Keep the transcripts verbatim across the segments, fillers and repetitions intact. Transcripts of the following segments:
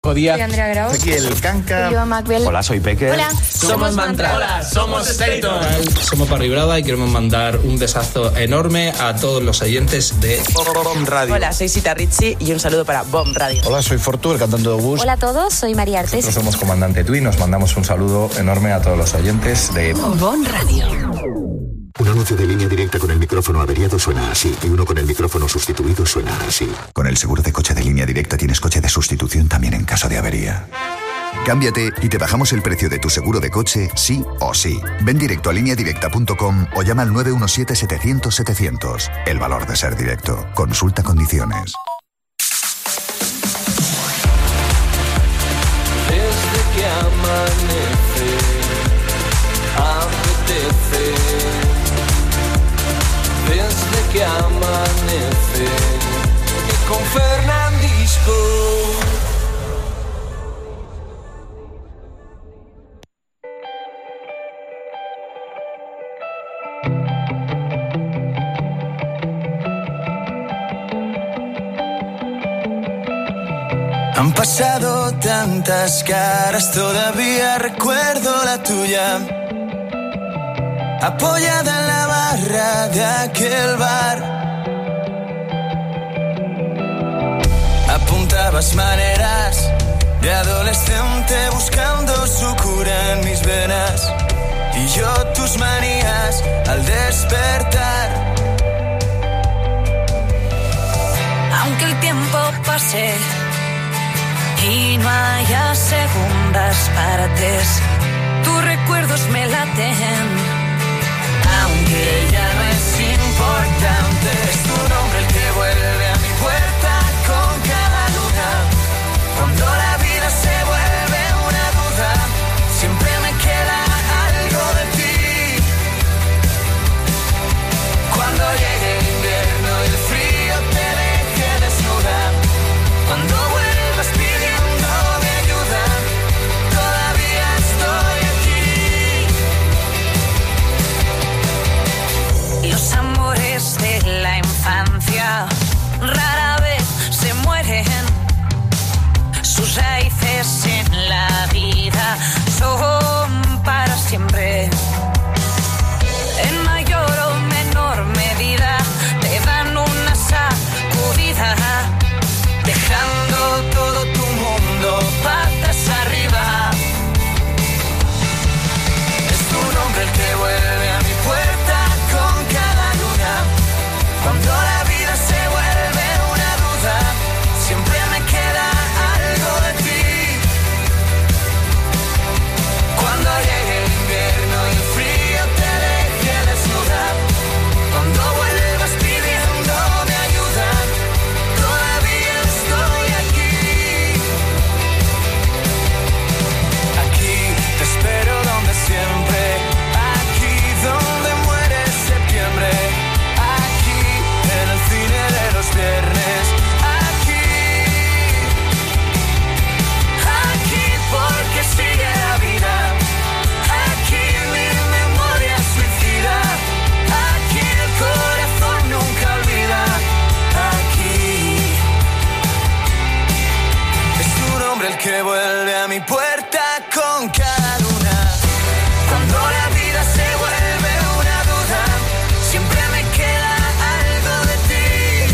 Paco Díaz. Soy Andrea Grau. Aquí el Canca. Yo, Macbel. Hola, soy Peque. Hola, Somos Mantra. Hola, somos Staton. Somos Parry Brava y queremos mandar un besazo enorme a todos los oyentes de Bomb Radio. Hola, soy Sita Ritchie y un saludo para Bomb Radio. Hola, soy Fortu, el cantante de Bus. Hola a todos, soy María Artes. Nosotros somos Comandante Tui y nos mandamos un saludo enorme a todos los oyentes de Bomb Radio. Un anuncio de Línea Directa con el micrófono averiado suena así y uno con el micrófono sustituido suena así. Con el seguro de coche de Línea Directa tienes coche de sustitución también en caso de avería. Cámbiate y te bajamos el precio de tu seguro de coche sí o sí. Ven directo a línea directa punto com o llama al nueve uno siete setecientos setecientos. El valor de ser directo. Consulta condiciones. Desde que amanece, apetece. Desde que amanece, y con Fernandisco. Han pasado tantas caras, todavía recuerdo la tuya. Apoyada en la barra de aquel bar, apuntabas maneras de adolescente buscando su cura en mis venas. Y yo tus manías al despertar. Aunque el tiempo pase y no haya segundas partes, tus recuerdos me laten. Aunque ya no es importante, es tu nombre el que vuelve a mi puerta con cada luna. Cuando la vida se vuelve una duda, siempre me queda algo de ti. Cuando llegue el invierno y el frío te deje desnuda, cuando vuelvas pidiéndome ayuda, todavía estoy aquí. Los amores de la infancia rara vez se mueren. Sus raíces en la vida son para siempre. En mayor o menor medida te dan una sacudida, dejando todo tu mundo patas arriba. Es tu nombre el que vuelve a mi puerta con cada luna. Cuando la vida se vuelve una duda, siempre me queda algo de ti. Cuando llegue el invierno y el frío te deje desnuda, cuando vuelvas pidiéndome ayuda, todavía estoy aquí. Aquí te espero donde siempre, aquí donde muere septiembre, aquí en el cine de los viernes, aquí, aquí porque sigue la vida, aquí mi memoria suicida, aquí el corazón nunca olvida, aquí es tu nombre el que vuelve a mi puerta con cada luna. Cuando la vida se vuelve una duda, siempre me queda algo de ti.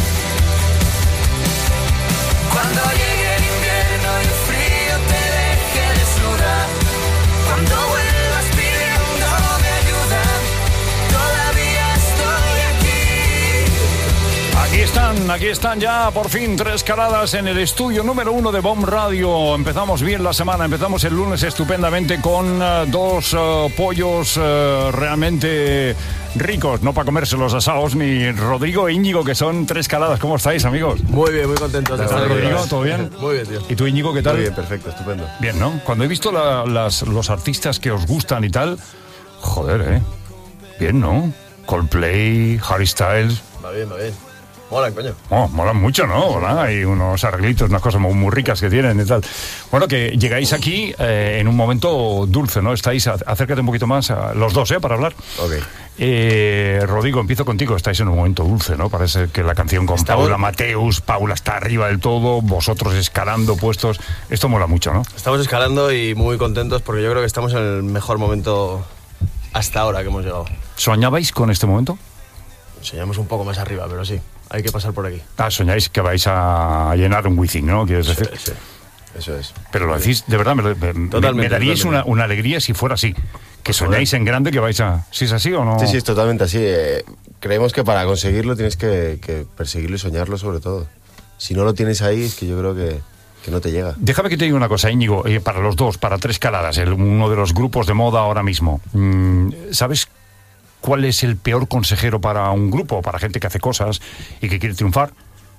Cuando llegue el invierno y el frío te deje desnuda, cuando vuelvas pidiéndome ayuda, todavía estoy aquí. Aquí están, aquí están ya por fin tres caladas en el estudio número uno de Bomb Radio. Empezamos bien la semana, empezamos el lunes estupendamente con uh, dos uh, pollos uh, realmente ricos, no para comerse los asados, ni Rodrigo e Íñigo, que son tres caladas. ¿Cómo estáis, amigos? Muy bien, muy contentos de estar aquí. Rodrigo, ¿todo bien? Muy bien, tío. ¿Y tú, Íñigo, qué tal? Muy bien, perfecto, estupendo. Bien, ¿no? Cuando he visto la, las, los artistas que os gustan y tal, joder, ¿eh? Bien, ¿no? Coldplay, Harry Styles. Va bien, va bien. Molan, coño. Oh, molan mucho, ¿no? ¿verdad? Hay unos arreglitos, unas cosas muy, muy ricas que tienen y tal. Bueno, que llegáis aquí eh, en un momento dulce, ¿no? Estáis, acércate un poquito más a los dos, ¿eh? Para hablar. Ok. Eh, Rodrigo, empiezo contigo. Estáis en un momento dulce, ¿no? Parece que la canción con Estamos... Paula Mateus, Paula está arriba del todo, vosotros escalando puestos. Esto mola mucho, ¿no? Estamos escalando y muy contentos porque yo creo que estamos en el mejor momento hasta ahora que hemos llegado. ¿Soñabais con este momento? Soñamos un poco más arriba, pero sí, hay que pasar por aquí. Ah, soñáis que vais a llenar un Wizzing, ¿no? ¿Quieres decir? Sí, sí. Eso es. Pero lo decís, de verdad, me, me, Totalmente, me daríais totalmente. una, una alegría si fuera así. Que soñáis en grande, que vais a... ¿Sí es así o no? Sí, sí, es totalmente así. Eh, creemos que para conseguirlo tienes que, que perseguirlo y soñarlo sobre todo. Si no lo tienes ahí, es que yo creo que, que no te llega. Déjame que te diga una cosa, Íñigo, eh, para los dos, para Tres Caladas, el, uno de los grupos de moda ahora mismo. Mm, ¿Sabes cuál es el peor consejero para un grupo, para gente que hace cosas y que quiere triunfar?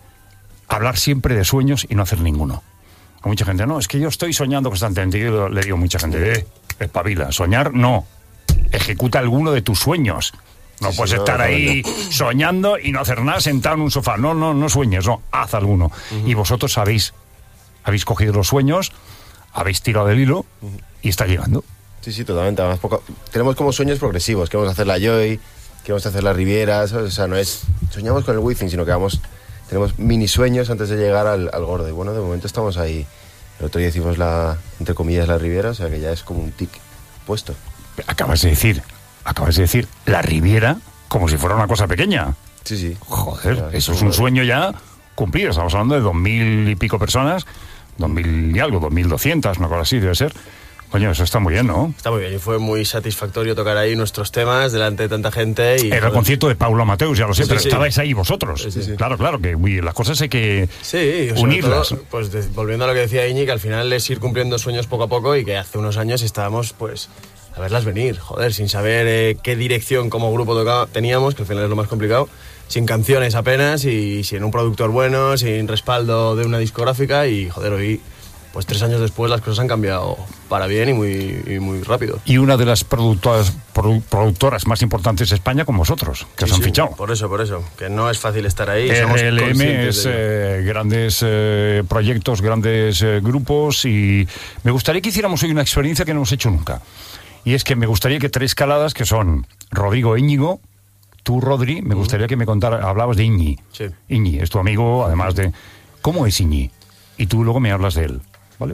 Hablar siempre de sueños y no hacer ninguno. A mucha gente, no, es que yo estoy soñando constantemente. Yo le digo a mucha gente, eh, espabila, soñar no, ejecuta alguno de tus sueños. No Sí, puedes sí, no, estar no, ahí no. soñando y no hacer nada sentado en un sofá. No, no, no sueñes, no, haz alguno. Uh-huh. Y vosotros sabéis, habéis cogido los sueños, habéis tirado del hilo uh-huh. y está llegando. Sí, sí, totalmente. Además, poco... tenemos como sueños progresivos. Queremos hacer la Joy, queremos hacer la Riviera, ¿sabes? O sea, no es... Soñamos con el Wizzing, sino que vamos... Tenemos mini sueños antes de llegar al, al gordo. Y bueno, de momento estamos ahí. El otro día hicimos la, entre comillas, la Riviera, o sea que ya es como un tic puesto. Acabas de decir, acabas de decir, la Riviera como si fuera una cosa pequeña. Sí, sí. Joder, claro, eso es un sueño ya cumplido. Estamos hablando de dos mil y pico personas, dos mil y algo, dos mil doscientas, una cosa así debe ser. Coño, eso está muy bien, ¿no? Está muy bien y fue muy satisfactorio tocar ahí nuestros temas delante de tanta gente. Y, Era el concierto de Paula Mateus, ya lo sé, sí, pero sí. estabais ahí vosotros. Sí, sí, sí. Claro, claro, que uy, las cosas hay que sí, unirlas. Todo, pues de, volviendo a lo que decía Iñi, que al final es ir cumpliendo sueños poco a poco y que hace unos años estábamos pues a verlas venir, joder, sin saber eh, qué dirección como grupo tocaba, teníamos, que al final es lo más complicado, sin canciones apenas y sin un productor bueno, sin respaldo de una discográfica y joder, hoy... Pues tres años después las cosas han cambiado para bien y muy, y muy rápido. Y una de las productoras, produ, productoras más importantes de España con vosotros, que sí, os han sí, fichado. Por eso, por eso, que no es fácil estar ahí. R L M es eh, grandes eh, proyectos, grandes eh, grupos y me gustaría que hiciéramos hoy una experiencia que no hemos hecho nunca. Y es que me gustaría que Tres Caladas, que son Rodrigo e Íñigo, tú, Rodri, me gustaría que me contara, hablabas de Iñi. Sí. Iñi es tu amigo, además de... ¿Cómo es Iñi? Y tú luego me hablas de él. ¿Vale?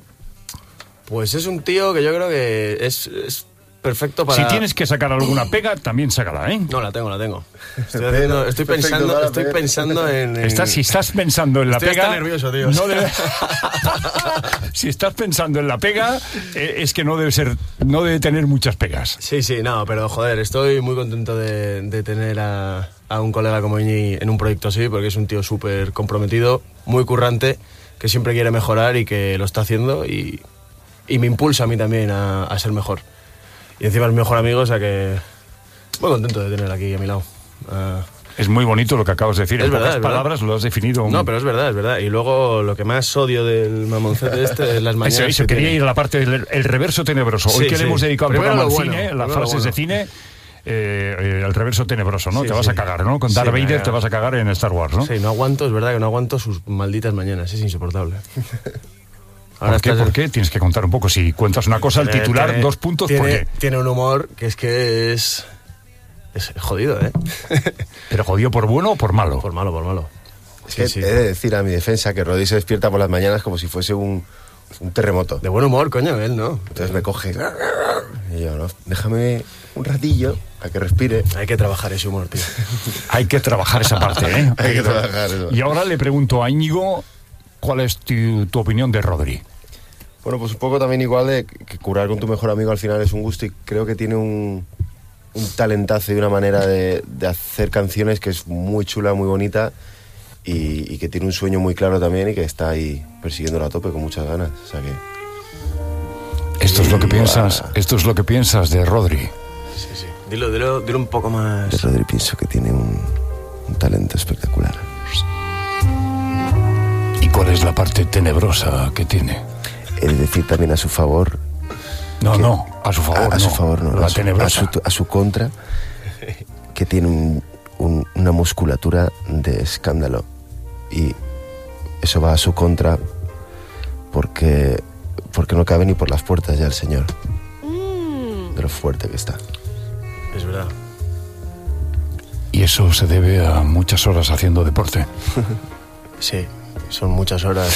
Pues es un tío que yo creo que es, es perfecto para... Si tienes que sacar alguna pega, también sácala, ¿eh? No, la tengo, la tengo. Estoy, haciendo, estoy pensando, estoy pensando en... en... Estás, si estás pensando en la estoy pega... Estoy nervioso, tío. No debe... Si estás pensando en la pega, eh, es que no debe ser, no debe tener muchas pegas. Sí, sí, no, pero joder, estoy muy contento de, de tener a, a un colega como Iñi en un proyecto así, porque es un tío súper comprometido, muy currante, que siempre quiere mejorar y que lo está haciendo y, y me impulsa a mí también a, a ser mejor. Y encima es mi mejor amigo, o sea que muy contento de tener aquí a mi lado. Uh, es muy bonito lo que acabas de decir, es en verdad, pocas es palabras verdad. Lo has definido. Un... No, pero es verdad, es verdad. Y luego lo que más odio del mamoncete este es las mañanas. Eso, eso que quería tiene. ir a la parte del el reverso tenebroso. Hoy Sí, que sí. le hemos dedicado al Primero programa al lo bueno, cine, las primero frases lo bueno. de cine, eh, eh, el reverso tenebroso, ¿no? Sí, te vas sí. a cagar, ¿no? Con Sí, Darth Vader venga. te vas a cagar en Star Wars, ¿no? Sí, no aguanto, es verdad que no aguanto sus malditas mañanas, es insoportable. ¿Por qué? estás- ¿Por qué? Tienes que contar un poco. Si cuentas una cosa, el Tiene- titular, tiene- dos puntos, tiene, ¿por qué? Tiene un humor que es que es... Es jodido, ¿eh? ¿Pero jodido por bueno o por malo? Por malo, por malo. Es Sí, que sí. he de decir a mi defensa que Rodri se despierta por las mañanas como si fuese un, un terremoto. De buen humor, coño, él, ¿no? Entonces me coge y yo, no, déjame un ratillo a que respire. Hay que trabajar ese humor, tío. Hay que trabajar esa parte, ¿eh? Hay que trabajar eso. Y ahora le pregunto a Íñigo, ¿cuál es tu, tu opinión de Rodri? Bueno, pues un poco también igual de que curar con tu mejor amigo al final es un gusto y creo que tiene un, un talentazo y una manera de, de hacer canciones que es muy chula, muy bonita y, y que tiene un sueño muy claro también y que está ahí persiguiéndolo a tope con muchas ganas. O sea que... Esto es lo que Y, piensas, ah, esto es lo que piensas de Rodri. Sí, sí. Dilo, dilo, dilo un poco más... De Rodri pienso que tiene un, un talento espectacular. ¿Y cuál es la parte tenebrosa que tiene? He de decir también a su favor... No, que- no, a su favor, a, a no. su favor, no. La a, su, a, tenebrosa. su, a su contra, que tiene un, un, una musculatura de escándalo. Y eso va a su contra porque, porque no cabe ni por las puertas ya el señor. De lo fuerte que está. Es verdad. Y eso se debe a muchas horas haciendo deporte. Sí, son muchas horas.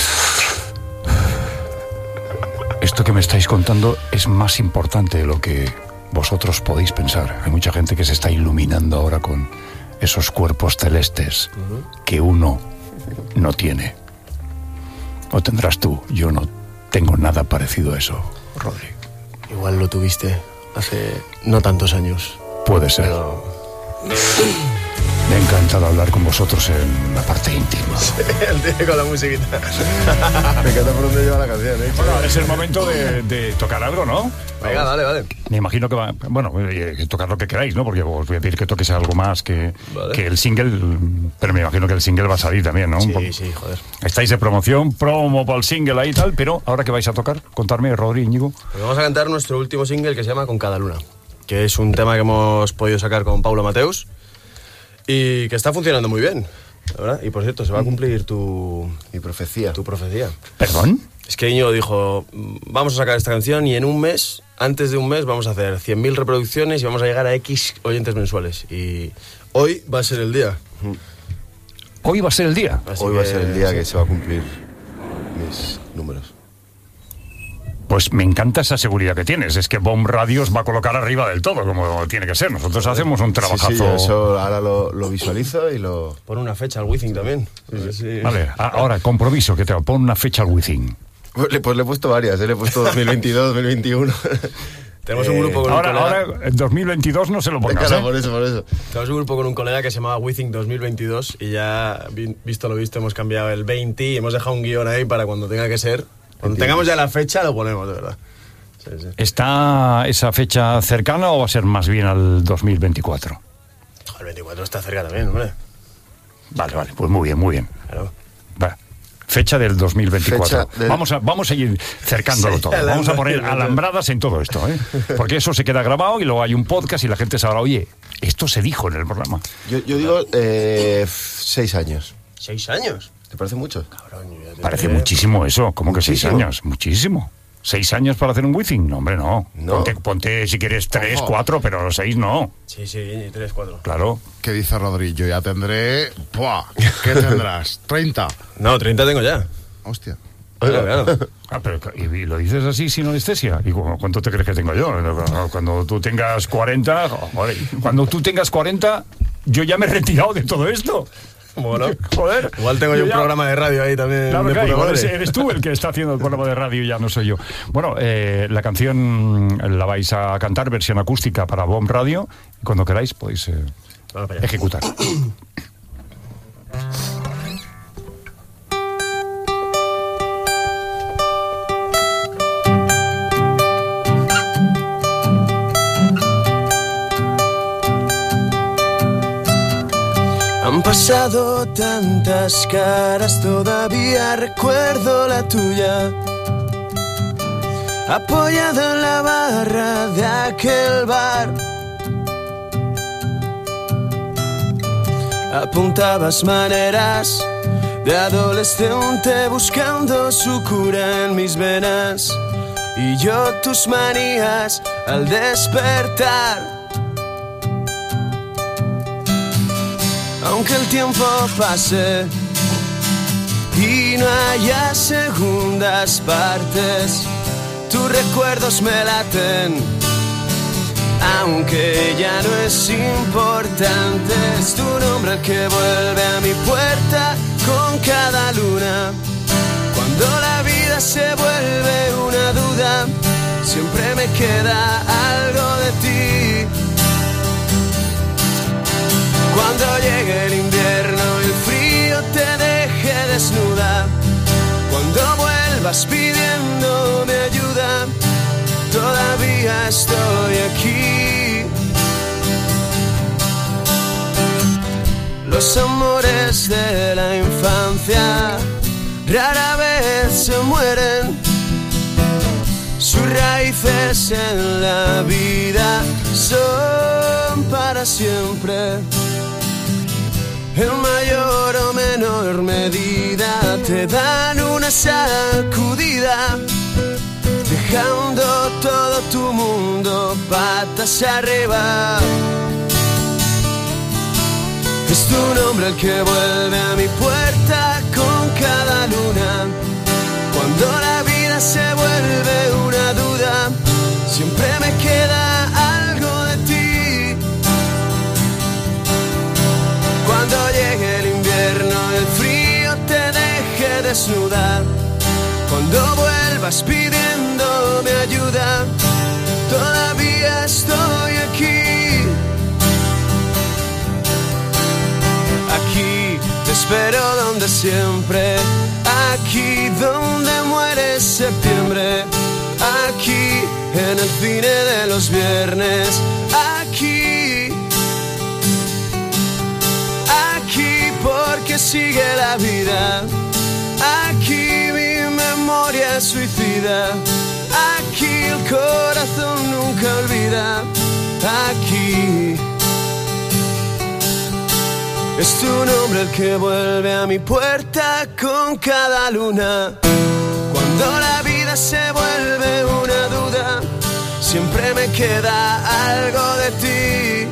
Esto que me estáis contando es más importante de lo que vosotros podéis pensar. Hay mucha gente que se está iluminando ahora con esos cuerpos celestes uh-huh. que uno no tiene. O tendrás tú. Yo no tengo nada parecido a eso, Rodri. Igual lo tuviste hace no tantos años. Puede ser. Pero... Me ha encantado hablar con vosotros en la parte íntima. Sí, con la musiquita. Me encanta por dónde lleva la canción, ¿eh? Bueno, es el momento de, de tocar algo, ¿no? Venga, vale, vale. Me imagino que va... Bueno, eh, tocar lo que queráis, ¿no? Porque os voy a pedir que toques algo más que, vale. que el single. Pero me imagino que el single va a salir también, ¿no? Sí, sí, joder. Estáis de promoción, promo para el single ahí y tal, pero ahora que vais a tocar, contadme, Rodri, Íñigo. Pues vamos a cantar nuestro último single que se llama Con cada luna, que es un tema que hemos podido sacar con Paulo Mateus y que está funcionando muy bien, ¿verdad? Y por cierto, se va a cumplir tu... Mi profecía. Tu profecía. ¿Perdón? Es que Íñigo dijo, vamos a sacar esta canción y en un mes, antes de un mes, vamos a hacer cien mil reproducciones y vamos a llegar a X oyentes mensuales. Y hoy va a ser el día. ¿Hoy va a ser el día? Así hoy va a ser el día sí. que se va a cumplir mis números. Pues me encanta esa seguridad que tienes. Es que Bomb Radio os va a colocar arriba del todo, como tiene que ser. Nosotros hacemos un trabajazo. Sí, sí, eso ahora lo, lo visualizo y lo... Pon una fecha al Wizzing también. Sí, sí. Vale, ahora, compromiso, que te pon una fecha al Wizzing. Pues le, pues le he puesto varias, ¿eh? Le he puesto dos mil veintidós, dos mil veintiuno. Tenemos un grupo con ahora, un colega... Ahora, en dos mil veintidós no se lo pongas, claro, ¿eh? por eso, por eso. Tenemos un grupo con un colega que se llamaba Wizzing dos mil veintidós y ya, visto lo visto, hemos cambiado el veinte y hemos dejado un guión ahí para cuando tenga que ser. Cuando tengamos ya la fecha, lo ponemos, de verdad. Sí, sí. ¿Está esa fecha cercana o va a ser más bien al dos mil veinticuatro? El veinticuatro está cerca también, hombre. Vale, vale, pues muy bien, muy bien. Claro. Va. Fecha del dos mil veinticuatro. Del... Vamos, a, vamos a ir cercándolo sí, todo. Vamos a poner alambradas en todo esto, ¿eh? Porque eso se queda grabado y luego hay un podcast y la gente sabrá, oye, esto se dijo en el programa. Yo, yo digo eh, seis años. ¿Seis años? ¿Te parece mucho? Cabrón, parece muchísimo eso. ¿Cómo que seis años? Muchísimo. ¿Seis años para hacer un Wizzing? No, hombre, no. no. Ponte, ponte si quieres tres, Ojo. cuatro, pero seis no. Sí, sí, tres, cuatro. Claro. ¿Qué dice Rodri? Yo ya tendré... ¡Buah! ¿Qué tendrás? ¿treinta? No, treinta tengo ya. Hostia. Claro, claro. Ah, pero ¿y lo dices así sin anestesia? ¿Y cuánto te crees que tengo yo? Cuando tú tengas cuarenta... Joder, cuando tú tengas cuarenta, yo ya me he retirado de todo esto. Bueno, joder. Igual tengo yo un ya, programa de radio ahí también. Claro, de claro, puta eres, eres tú el que está haciendo el programa de radio y ya no soy yo. Bueno, eh, la canción la vais a cantar, versión acústica para Bomb Radio. Y cuando queráis podéis eh, bueno, ejecutar. Han pasado tantas caras, todavía recuerdo la tuya, apoyado en la barra de aquel bar. Apuntabas maneras de adolescente buscando su cura en mis venas, y yo tus manías al despertar. Aunque el tiempo pase y no haya segundas partes, tus recuerdos me laten. Aunque ya no es importante, es tu nombre el que vuelve a mi puerta con cada luna. Cuando la vida se vuelve una duda, siempre me queda algo de ti. Cuando llegue el invierno y el frío te deje desnuda, cuando vuelvas pidiéndome ayuda, todavía estoy aquí. Los amores de la infancia rara vez se mueren, sus raíces en la vida son para siempre. En mayor o menor medida te dan una sacudida, dejando todo tu mundo patas arriba. tu nombre el que vuelve a mi puerta con cada luna. Cuando la vida se vuelve una duda, siempre me queda algo de ti. Cuando llegue el invierno, el frío te deje desnuda. Cuando vuelvas pidiéndome ayuda, todavía estoy aquí. Aquí te espero donde siempre. Aquí donde muere septiembre. Aquí en el cine de los viernes. Aquí. Aquí porque sigue la vida. Aquí mi memoria suicida. Aquí el corazón nunca olvida. Aquí es tu nombre el que vuelve a mi puerta con cada luna. Cuando la vida se vuelve una duda, siempre me queda algo de ti.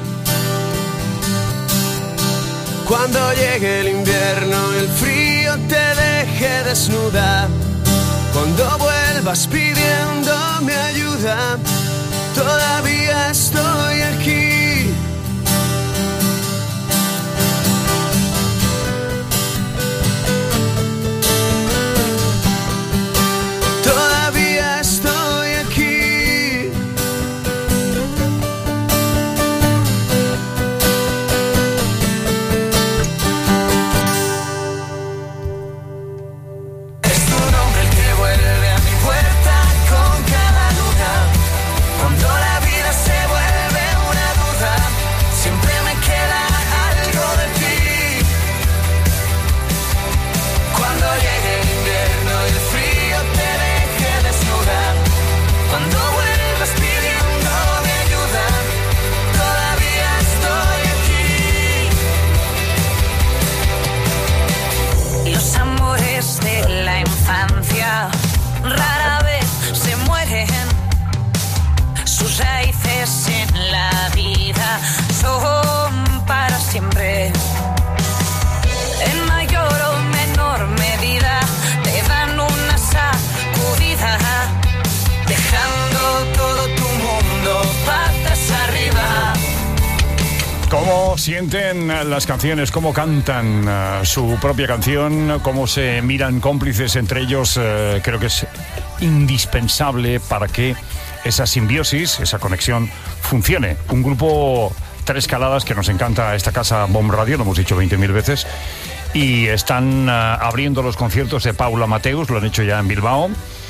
Cuando llegue el invierno, el frío te deje desnuda. Cuando vuelvas pidiéndome ayuda, todavía estoy aquí. Todavía estoy aquí. Es tu nombre el que vuelve a mi puerta con cada luna. Cuando la vida se vuelve una duda, siempre me queda algo de ti. Cuando llegue el invierno y el frío te deje desnuda. Cuando vuelvas pidiéndome ayuda, todavía estoy aquí. Los amores de la infancia rara vez se mueren. Sus raíces en la vida son para siempre. En mayor o menor medida te dan una sacudida, dejando todo tu mundo patas arriba. ¿Cómo sienten las canciones? ¿Cómo cantan uh, su propia canción? ¿Cómo se miran cómplices entre ellos? Uh, creo que es indispensable para que esa simbiosis, esa conexión funcione. Un grupo Tres Caladas que nos encanta esta casa Bomb Radio, lo hemos dicho veinte mil veces, y están uh, abriendo los conciertos de Paula Mateus, lo han hecho ya en Bilbao,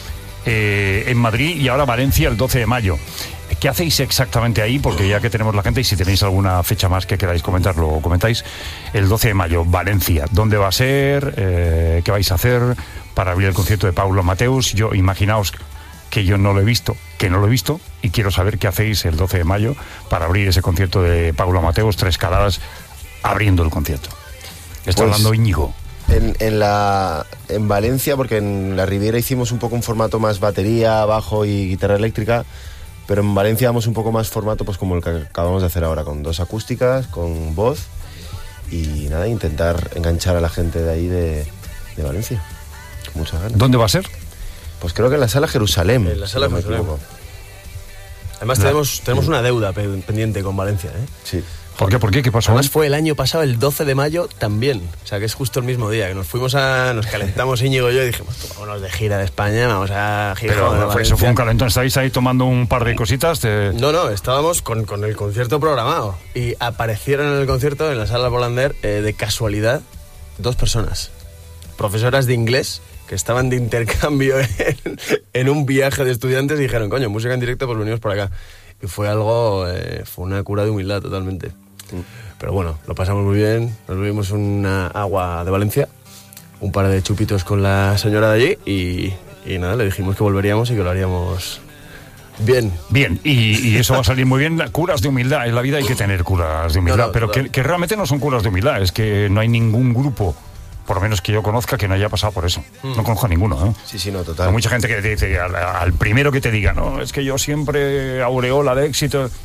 eh, en Madrid y ahora Valencia el doce de mayo. ¿Qué hacéis exactamente ahí? Porque ya que tenemos la gente, y si tenéis alguna fecha más que queráis comentar, lo comentáis. El doce de mayo, Valencia. ¿Dónde va a ser? Eh, ¿Qué vais a hacer para abrir el concierto de Paula Mateus? Yo, imaginaos que yo no lo he visto, que no lo he visto, y quiero saber qué hacéis el doce de mayo para abrir ese concierto de Paula Mateus, Tres Caladas, abriendo el concierto. Está Pues, hablando Íñigo. En, en, la, en Valencia, porque en la Riviera hicimos un poco un formato más batería, bajo y guitarra eléctrica, pero en Valencia damos un poco más formato pues como el que acabamos de hacer ahora, con dos acústicas, con voz, y nada, intentar enganchar a la gente de ahí de, de Valencia, con muchas ganas. ¿Dónde va a ser? Pues creo que en la Sala Jerusalén. En la Sala si no me Jerusalén. equivoco. Además tenemos, tenemos una deuda pe- pendiente con Valencia, ¿eh? Sí. ¿Por qué? ¿Por qué? ¿Qué pasó? Además fue el año pasado, el doce de mayo, también. O sea, que es justo el mismo día, que nos fuimos a... Nos calentamos Íñigo y yo y dijimos, tú, vámonos de gira de España, vamos a Gijón, Pero a fue- eso Valencia. fue un calentón. ¿Estáis ahí tomando un par de cositas? De... No, no, estábamos con, con el concierto programado. Y aparecieron en el concierto, en la sala Bolander, eh, de casualidad, dos personas. Profesoras de inglés que estaban de intercambio en, en un viaje de estudiantes y dijeron, coño, música en directo, pues venimos por acá. Y fue algo, eh, fue una cura de humildad totalmente. Pero bueno, lo pasamos muy bien, nos bebimos una agua de Valencia, un par de chupitos con la señora de allí y, y nada, le dijimos que volveríamos y que lo haríamos bien. Bien, y, y eso va a salir muy bien. Curas de humildad, en la vida hay que tener curas de humildad, No, no, pero que, que realmente no son curas de humildad, es que no hay ningún grupo, por lo menos que yo conozca, que no haya pasado por eso. No conozco a ninguno, ¿eh? Sí, sí, no, total. Hay mucha gente que dice, al, al primero que te diga, no, es que yo siempre aureola de éxito.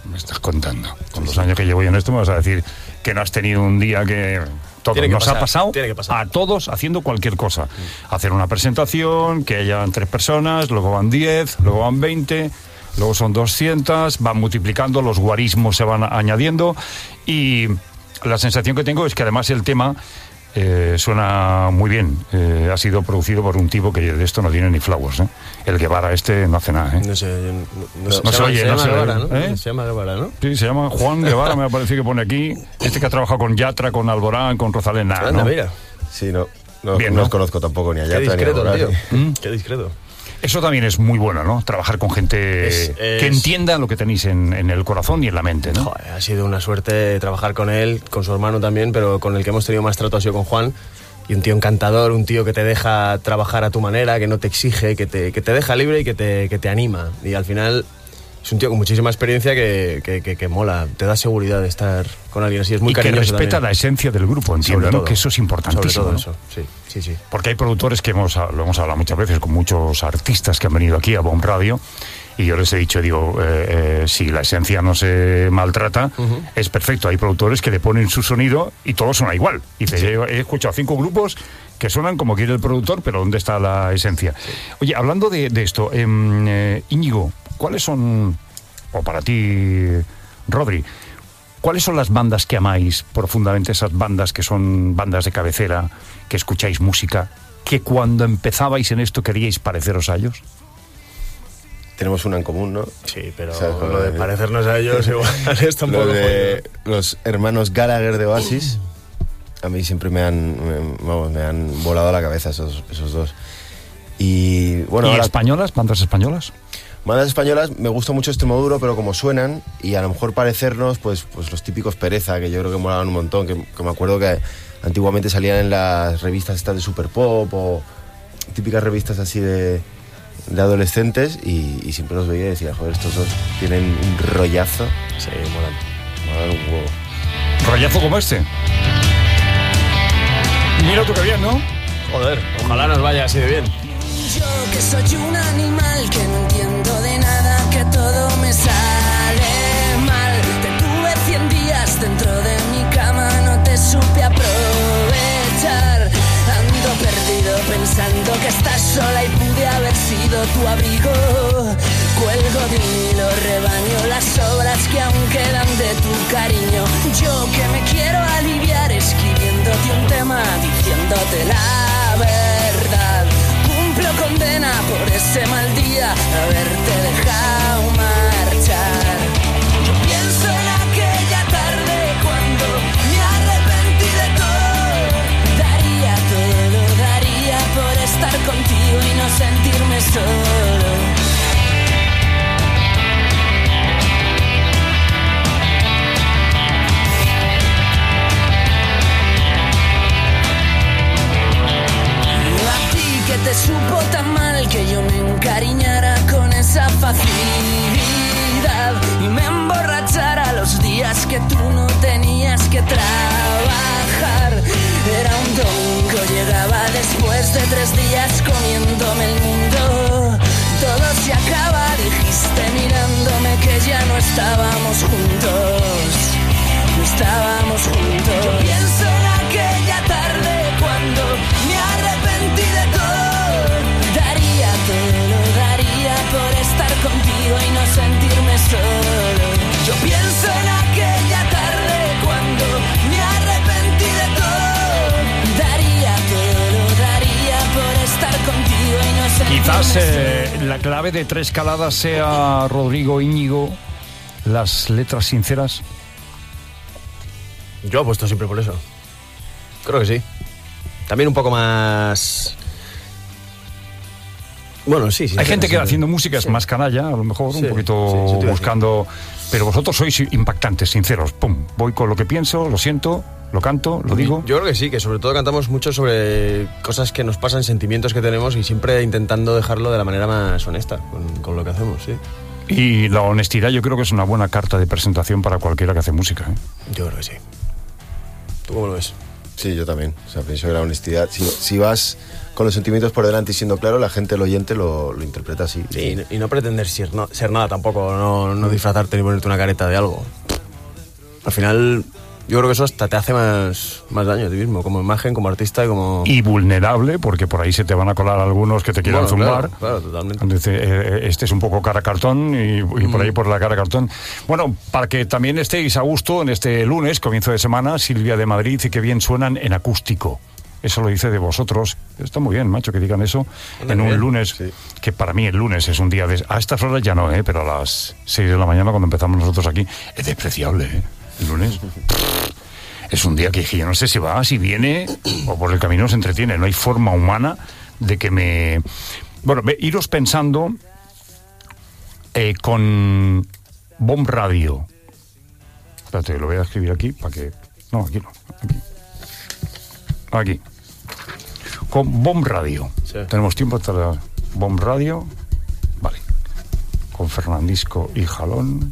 me estás contando? Con los años que llevo yo en esto me vas a decir que no has tenido un día que... Todo Tiene que nos pasar, ha pasado tiene que pasar. a todos haciendo cualquier cosa. Mm. Hacer una presentación, que hayan tres personas, luego van diez, luego van veinte, luego son doscientas, van multiplicando, los guarismos se van añadiendo y la sensación que tengo es que además el tema... Eh, suena muy bien. Eh, ha sido producido por un tipo que de esto no tiene ni flowers, ¿eh? El Guevara este no hace nada, ¿eh? No sé, yo, no, no, no, no se, se oye, se no llama se Guevara, oye, ¿no? ¿eh? Se llama Guevara, ¿no? Sí, se llama Juan Guevara, me parece que pone aquí. Este que ha trabajado con Yatra, con Alborán, con Rosalén, nada, Anda, ¿no? mira. Sí, no, no, Bien, no ¿no? os conozco tampoco ni a Yatra Qué discreto, ni a tío. Alborán. ¿Mm? Qué discreto. Eso también es muy bueno, ¿no? Trabajar con gente Es- es- que entienda lo que tenéis en, en el corazón y en la mente, ¿no? Joder, ha sido una suerte trabajar con él, con su hermano también, pero con el que hemos tenido más trato ha sido con Juan. Y un tío encantador, un tío que te deja trabajar a tu manera, que no te exige, que te, que te deja libre y que te, que te anima. Y al final es un tío con muchísima experiencia que, que, que, que mola, te da seguridad de estar con alguien así. Es muy y que cariñoso respeta también. la esencia del grupo, entiendo, Sobre ¿no? todo. Que eso es importantísimo. Sobre todo ¿no? eso, sí, sí, sí. Porque hay productores que hemos, lo hemos hablado muchas veces con muchos artistas que han venido aquí a Bomb Radio y yo les he dicho, digo, eh, eh, si la esencia no se maltrata, uh-huh. es perfecto. Hay productores que le ponen su sonido y todo suena igual. Y te, sí. he escuchado cinco grupos que suenan como quiere el productor, pero ¿dónde está la esencia? Sí. Oye, hablando de, de esto, eh, eh, Íñigo, ¿cuáles son, o para ti, Rodri, cuáles son las bandas que amáis profundamente, esas bandas que son bandas de cabecera, que escucháis música, que cuando empezabais en esto queríais pareceros a ellos? Tenemos una en común, ¿no? Sí, pero o sea, lo de parecernos a ellos igual es tampoco... Lo de los hermanos Gallagher de Oasis, a mí siempre me han, me, vamos, me han volado a la cabeza esos, esos dos. Y bueno, ¿Y ahora, españolas? ¿Bandas españolas? Bandas españolas, me gusta mucho Extremoduro, pero como suenan, y a lo mejor parecernos, pues, pues los típicos Pereza, que yo creo que molaban un montón, que, que me acuerdo que antiguamente salían en las revistas estas de Super Pop, o típicas revistas así de... de adolescentes y, y siempre los veía y decía, joder, estos dos tienen un rollazo. Sí, molan. Molan un huevo. ¿Rollazo como este? Mira tú qué bien, ¿no? Joder, ojalá nos vaya así de bien. Yo que soy un animal que no entiendo de nada, que todo me sale mal. Te tuve cien días dentro de mi cama, no te supe aprovechar. Ando perdido pensando que estás sola y pude haber sido tu abrigo. Cuelgo de un hilo, rebaño las obras que aún quedan de tu cariño. Yo que me quiero aliviar escribiéndote un tema, diciéndote la verdad. Cumplo condena por ese mal día, haberte dejado marchar. Yo pienso en aquella tarde cuando me arrepentí de todo. Daría todo, lo daría por estar contigo y no sentirme solo. Te supo tan mal que yo me encariñara con esa facilidad y me emborrachara los días que tú no tenías que trabajar. Era un domingo, llegaba después de tres días comiéndome el mundo. Todo se acaba, dijiste mirándome que ya no estábamos juntos. No estábamos juntos. Yo pienso en aquella tarde cuando me arrepentí de todo. Daría todo, lo daría por estar contigo y no sentirme solo. Yo pienso en aquella tarde cuando me arrepentí de todo. Daría todo, lo daría por estar contigo y no sentirme Quizás eh, solo. la clave de Tres Caladas sea, Rodrigo, Íñigo, las letras sinceras. Yo apuesto siempre por eso. Creo que sí. También un poco más... Bueno, sí, sí. Hay gente que siempre. haciendo música es Sí. más canalla, a lo mejor Sí, un poquito sí, eso te iba a buscando... Pero vosotros sois impactantes, sinceros. Pum, voy con lo que pienso, lo siento, lo canto, lo digo. Yo creo que sí, que sobre todo cantamos mucho sobre cosas que nos pasan, sentimientos que tenemos y siempre intentando dejarlo de la manera más honesta con, con lo que hacemos, sí. Y la honestidad yo creo que es una buena carta de presentación para cualquiera que hace música, ¿eh? Yo creo que sí. ¿Tú cómo lo ves? Sí, yo también. O sea, pienso que la honestidad... Si, si vas con los sentimientos por delante y siendo claro, la gente, el oyente, lo, lo interpreta así. Sí, y no pretender ser, no, ser nada tampoco, no, no disfrazarte ni ponerte una careta de algo. Al final, yo creo que eso hasta te hace más, más daño a ti mismo, como imagen, como artista y como... Y vulnerable, porque por ahí se te van a colar algunos que te quieran Bueno, zumbar. Claro, claro, totalmente. Entonces, eh, este es un poco cara cartón y, y mm. por ahí por la cara cartón. Bueno, para que también estéis a gusto en este lunes, comienzo de semana, Silvia de Madrid, y que bien suenan en acústico. Eso lo dice de vosotros. Está muy bien, macho, que digan eso muy en un bien. lunes, sí. Que para mí el lunes es un día de... A estas horas ya no, ¿eh? Pero a las seis de la mañana cuando empezamos nosotros aquí, es despreciable, ¿eh? El lunes... Es un día que yo no sé si va, si viene o por el camino se entretiene. No hay forma humana de que me... Bueno, iros pensando eh, con Bomb Radio. Espérate, lo voy a escribir aquí para que... No, aquí no, aquí. Aquí. Con Bomb Radio. Sí. Tenemos tiempo hasta la Bomb Radio. Vale. Con Fernandisco y Jalón.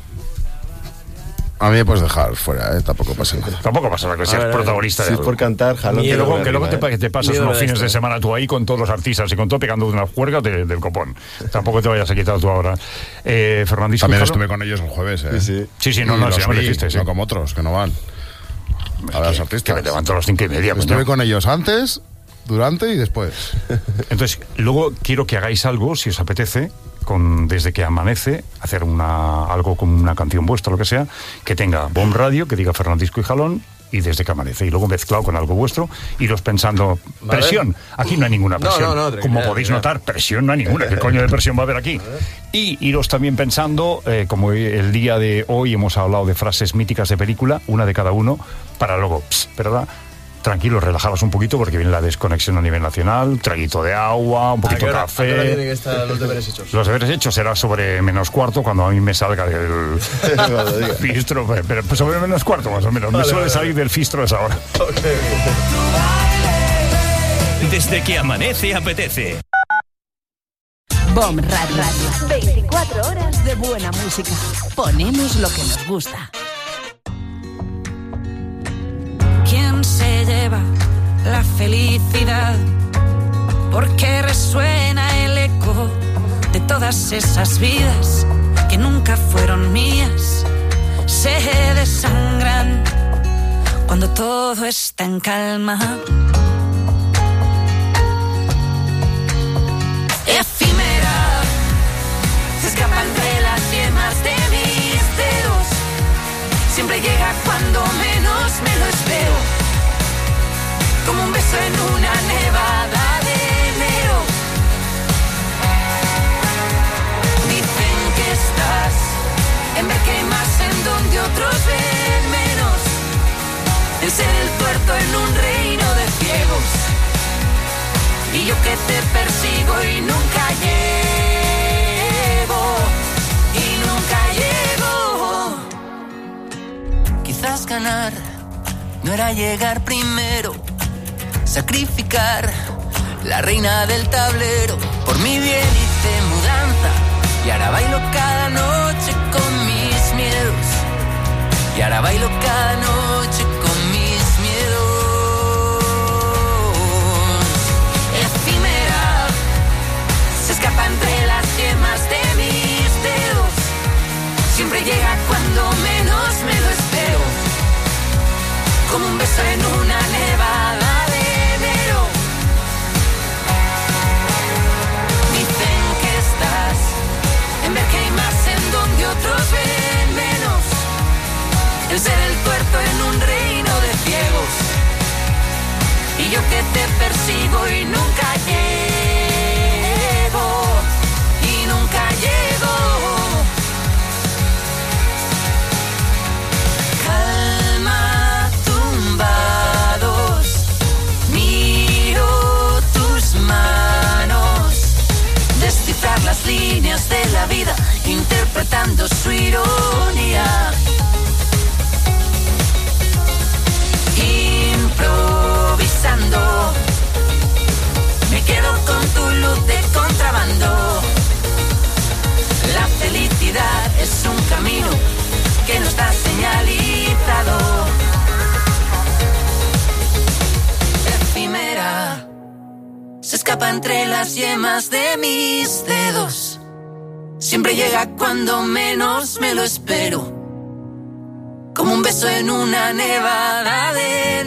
A mí me puedes dejar fuera, ¿eh? Tampoco pasa nada. Tampoco pasa nada que seas protagonista de si algo. Es por cantar, Jalón. Que luego, que luego te, eh. te pasas Miedo unos fines de semana tú ahí con todos los artistas y con todo pegando de unas cuergas de, del copón. Tampoco te vayas a quitar tú ahora. Eh, Fernandisco. También estuve con ellos el jueves, ¿eh? Sí, sí. Sí, sí, no, no, no, si no me dijiste, sí. No como otros, que no van. A que, los artistas. Que me levanto a las cinco y media. Estuve coño. con ellos antes, durante y después. Entonces, luego quiero que hagáis algo, si os apetece, con Desde que amanece, hacer una algo con una canción vuestra, lo que sea, que tenga Bomb Radio, que diga Fernandisco y Jalón, y Desde que amanece, y luego mezclado con algo vuestro, iros pensando, ¿vale? Presión, aquí no hay ninguna presión. No, no, no, como podéis notar, presión no hay ninguna. ¿Qué coño de presión va a haber aquí? Y iros también pensando, eh, como el día de hoy hemos hablado de frases míticas de película, una de cada uno, para luego, pss, ¿verdad? Tranquilos, relajaros un poquito porque viene la desconexión a nivel nacional, traguito de agua, un poquito de café. ¿A qué hora tienen que estar los deberes hechos? Los deberes hechos será sobre menos cuarto cuando a mí me salga del fistro, pero sobre menos cuarto más o menos. Vale, me suele vale, salir vale. del fistro a esa hora. Okay. Desde que amanece apetece. Bomb Radio. Radio. veinticuatro horas de buena música. Ponemos lo que nos gusta. ¿Quién se lleva la felicidad? Porque resuena el eco de todas esas vidas que nunca fueron mías. Se desangran cuando todo está en calma. Efímera, se escapa entre las yemas de mis dedos. Siempre llega cuando menos me lo espero, como un beso en una nevada de enero. Dicen que estás en ver que hay más en donde otros ven menos, en ser el tuerto en un reino de ciegos, y yo que te persigo y nunca llego, y nunca llego. Quizás ganar no era llegar primero, sacrificar la reina del tablero. Por mi bien hice mudanza y ahora bailo cada noche con mis miedos, y ahora bailo cada noche con mis miedos. Efímera, se escapa entre las yemas de mis dedos, siempre llega cuando menos me lo espero, como un beso en una nevada de enero. Dicen que estás en ver que hay más en donde otros ven menos, en ser el tuerto en un reino de ciegos, y yo que te persigo y nunca llego, y nunca llego. Calma, tumbados, miro tus manos, descifrar las líneas de la vida, interpretando su ironía. Improvisando, me quedo con tu luz de contrabando. La felicidad es un camino que no está señalizado. entre las yemas de mis dedos. Siempre llega cuando menos me lo espero, como un beso en una nevada de...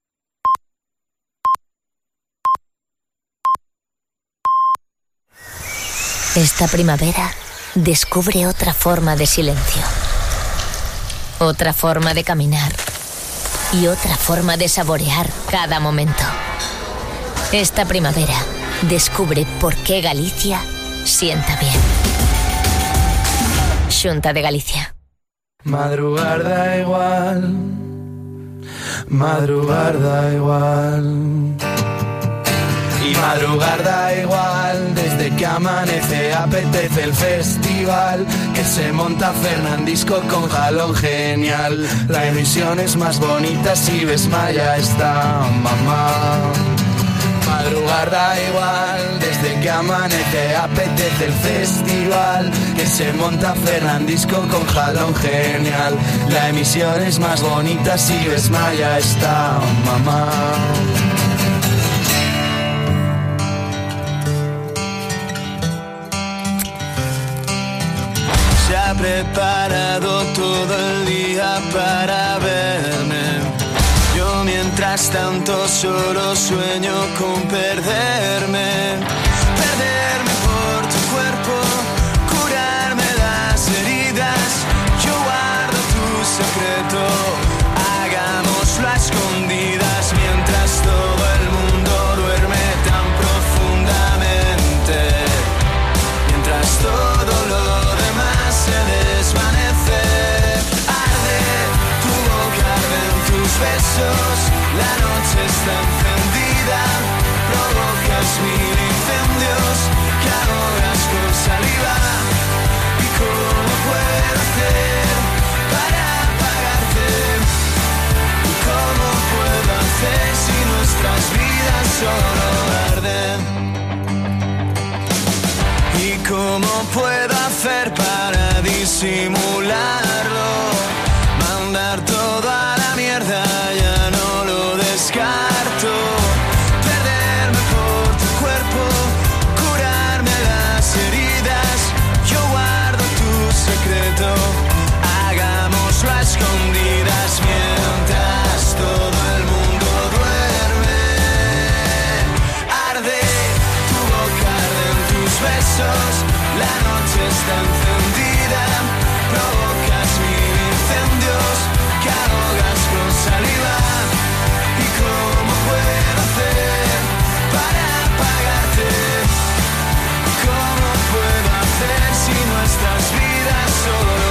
Esta primavera descubre otra forma de silencio, otra forma de caminar y otra forma de saborear cada momento. Esta primavera descubre por qué Galicia sienta bien. Xunta de Galicia. Madrugar da igual, madrugar da igual. Y madrugar da igual, desde que amanece apetece el festival, que se monta Fernandisco con jalón genial. La emisión es más bonita si ves Maya está mamá. Madrugar da igual, desde que amanece apetece el festival, que se monta Fernandisco con jalón genial. La emisión es más bonita si ves Maya está mamá. Se ha preparado todo el día para verme. Yo mientras tanto solo sueño con perderme. Perderme por tu cuerpo, curarme las heridas. Yo guardo tu secreto, hagámoslo a escondidas mientras todo el mundo duerme tan profundamente. Mientras todo lo demás se desvanece. Arde tu boca, arden tus besos. La noche está encendida, provocas mil incendios que ahogas con saliva. ¿Y cómo puedo hacer para apagarte? ¿Y cómo puedo hacer si nuestras vidas solo arden? ¿Y cómo puedo hacer para disimularlo? Mandar todo a la mierda, ya no lo descarto. Perderme por tu cuerpo, curarme las heridas. Yo guardo tu secreto, hagámoslo a escondidas mientras todo el mundo duerme. Arde tu boca, arden tus besos. La noche está encendida, provocas mil incendios que ahogas con saliva. ¿Y cómo puedo hacer para apagarte? ¿Cómo puedo hacer si nuestras vidas solo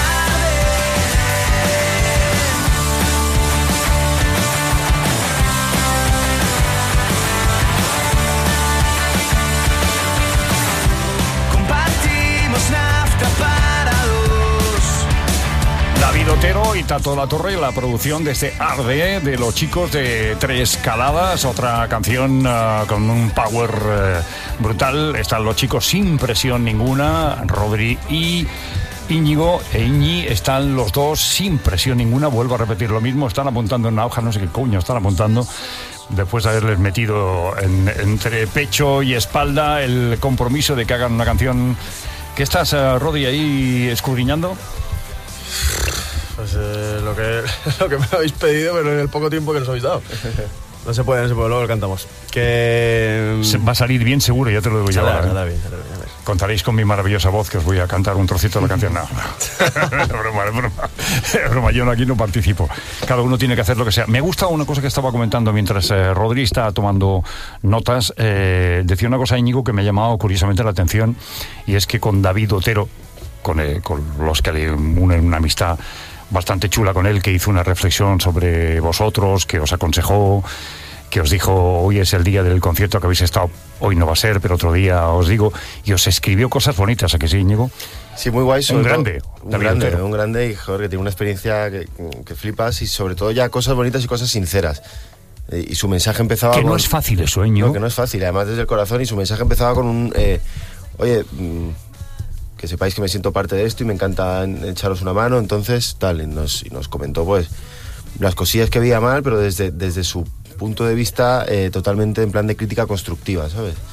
compartimos nafta para dos? David Otero y Tato La Torre, la producción de este Arde de los chicos de Tres Caladas, otra canción uh, con un power uh, brutal. Están los chicos sin presión ninguna, Rodri y Íñigo e Iñi, están los dos sin presión ninguna. Vuelvo a repetir lo mismo, están apuntando en una hoja, no sé qué coño están apuntando, después de haberles metido en, entre pecho y espalda el compromiso de que hagan una canción. ¿Qué estás, uh, Rodri, ahí escudriñando? Pues eh, lo, que, lo que me habéis pedido, pero en el poco tiempo que nos habéis dado. No se puede, no se puede, luego lo cantamos. Que... Se va a salir bien seguro, ya te lo digo yo. Sale, ahora, sale ¿eh? bien, sale bien, a ver. Contaréis con mi maravillosa voz que os voy a cantar un trocito de la canción. No, no. Es broma, es broma. Es broma, yo aquí no participo. Cada uno tiene que hacer lo que sea. Me gusta una cosa que estaba comentando mientras eh, Rodri está tomando notas. Eh, decía una cosa, Íñigo, que me ha llamado curiosamente la atención, y es que con David Otero, con, eh, con los que le unen una amistad bastante chula con él, que hizo una reflexión sobre vosotros, que os aconsejó, que os dijo, hoy es el día del concierto que habéis estado, hoy no va a ser, pero otro día os digo, y os escribió cosas bonitas, ¿a que sí, Íñigo? Sí, muy guay. Un grande, todo, un David grande, Otero. un grande y joder, que tiene una experiencia que, que flipas, y sobre todo ya cosas bonitas y cosas sinceras. Y su mensaje empezaba que con... no es fácil eso, Íñigo. No, que no es fácil, además desde el corazón, y su mensaje empezaba con un... Eh, oye... Mmm, que sepáis que me siento parte de esto y me encanta echaros una mano, entonces tal, y nos, y nos comentó pues las cosillas que veía mal, pero desde, desde su punto de vista eh, totalmente en plan de crítica constructiva, ¿sabes?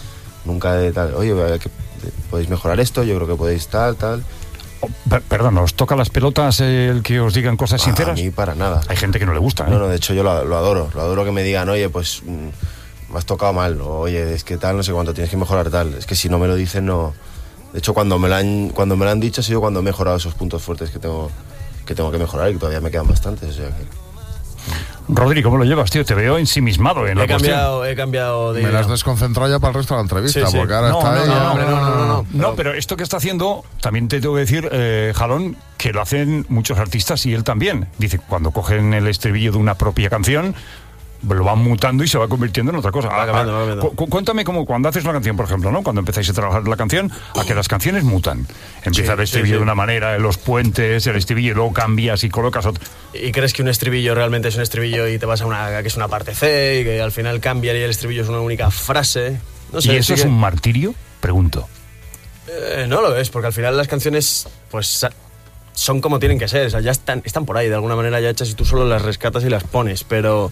Nunca de tal, oye, que podéis mejorar esto, yo creo que podéis tal, tal. Oh, per- perdón, ¿os toca las pelotas el que os digan cosas Ah, sinceras? A mí para nada. Hay gente que no le gusta, ¿eh? No, no, de hecho yo lo, lo adoro. Lo adoro que me digan, oye, pues mm, me has tocado mal. O, oye, es que tal, no sé cuánto, tienes que mejorar tal. Es que si no me lo dicen, no... De hecho, cuando me lo han, cuando me lo han dicho ha sido cuando he mejorado esos puntos fuertes que tengo que, tengo que mejorar y que todavía me quedan bastantes. O sea que... Rodri, ¿cómo lo llevas, tío? Te veo ensimismado en la He cambiado, he cambiado de Me idea. las has desconcentrado ya para el resto de la entrevista, Sí, sí. porque ahora No, está no, ahí... no, ya- hombre, no, no, no, no. No, pero esto que está haciendo, también te tengo que decir, eh, Jalón, que lo hacen muchos artistas y él también. Dice, cuando cogen el estribillo de una propia canción, lo van mutando y se va convirtiendo en otra cosa. Va cambiando, va cambiando. Cu- cu- cuéntame cómo cuando haces una canción, por ejemplo, ¿no? Cuando empezáis a trabajar la canción, a que las canciones mutan. Empieza Sí, el estribillo sí, sí. de una manera, los puentes, el estribillo, y luego cambias y colocas otro. ¿Y crees que un estribillo realmente es un estribillo y te vas a una que es una parte C y que al final cambia y el estribillo es una única frase? No sé, ¿Y eso sí es que- un martirio? Pregunto. Eh, no lo es, porque al final las canciones pues sa- son como tienen que ser, o sea, ya están, están por ahí de alguna manera ya hechas y tú solo las rescatas y las pones, pero...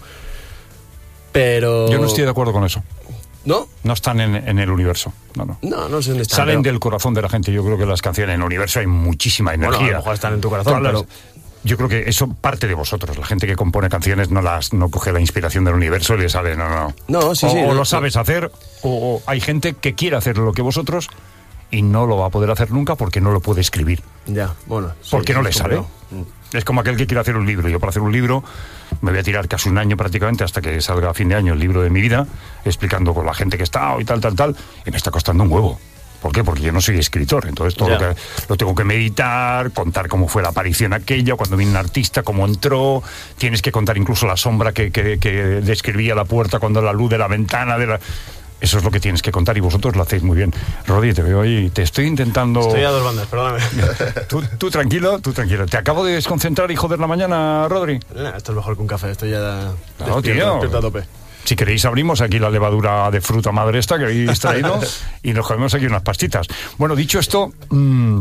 Pero... Yo no estoy de acuerdo con eso. ¿No? No están en, en el universo. No, no. No, no sé dónde están. Salen pero- del corazón de la gente. Yo creo que las canciones en el universo hay muchísima Bueno, energía. a lo mejor están en tu corazón, Todas las- pero- Yo creo que eso parte de vosotros. La gente que compone canciones no las no coge la inspiración del universo y le sale, no, no. No, sí, o, sí, o no, lo no. sabes hacer, o, o hay gente que quiere hacer lo que vosotros y no lo va a poder hacer nunca porque no lo puede escribir. Ya, bueno. sí, Porque no sí, le es sale. complicado. Es como aquel que quiere hacer un libro. Yo para hacer un libro me voy a tirar casi un año prácticamente hasta que salga a fin de año el libro de mi vida, explicando con la gente que está y tal, tal, tal, y me está costando un huevo. ¿Por qué? Porque yo no soy escritor, entonces todo Ya. lo que lo tengo que meditar, contar cómo fue la aparición aquella, cuando vino un artista, cómo entró, tienes que contar incluso la sombra que, que, que describía la puerta cuando la luz de la ventana de la... Eso es lo que tienes que contar y vosotros lo hacéis muy bien. Rodri, te veo ahí, te estoy intentando... Estoy a dos bandas, perdóname. Tú, tú tranquilo, tú tranquilo. Te acabo de desconcentrar y joder la mañana, Rodri. Nah, esto es mejor que un café, esto ya... No, despierto, tío. despierto a tope. Si queréis abrimos aquí la levadura de fruta madre esta que habéis traído y nos comemos aquí unas pastitas. Bueno, dicho esto, mmm,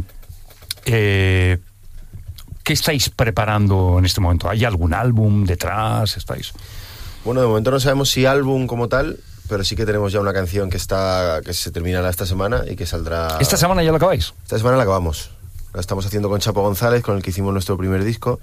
eh, ¿qué estáis preparando en este momento? ¿Hay algún álbum detrás? ¿Estáis? Bueno, de momento no sabemos si álbum como tal, pero sí que tenemos ya una canción que está que se terminará esta semana y que saldrá... ¿Esta semana ya lo acabáis? Esta semana la acabamos. La estamos haciendo con Chapo González, con el que hicimos nuestro primer disco,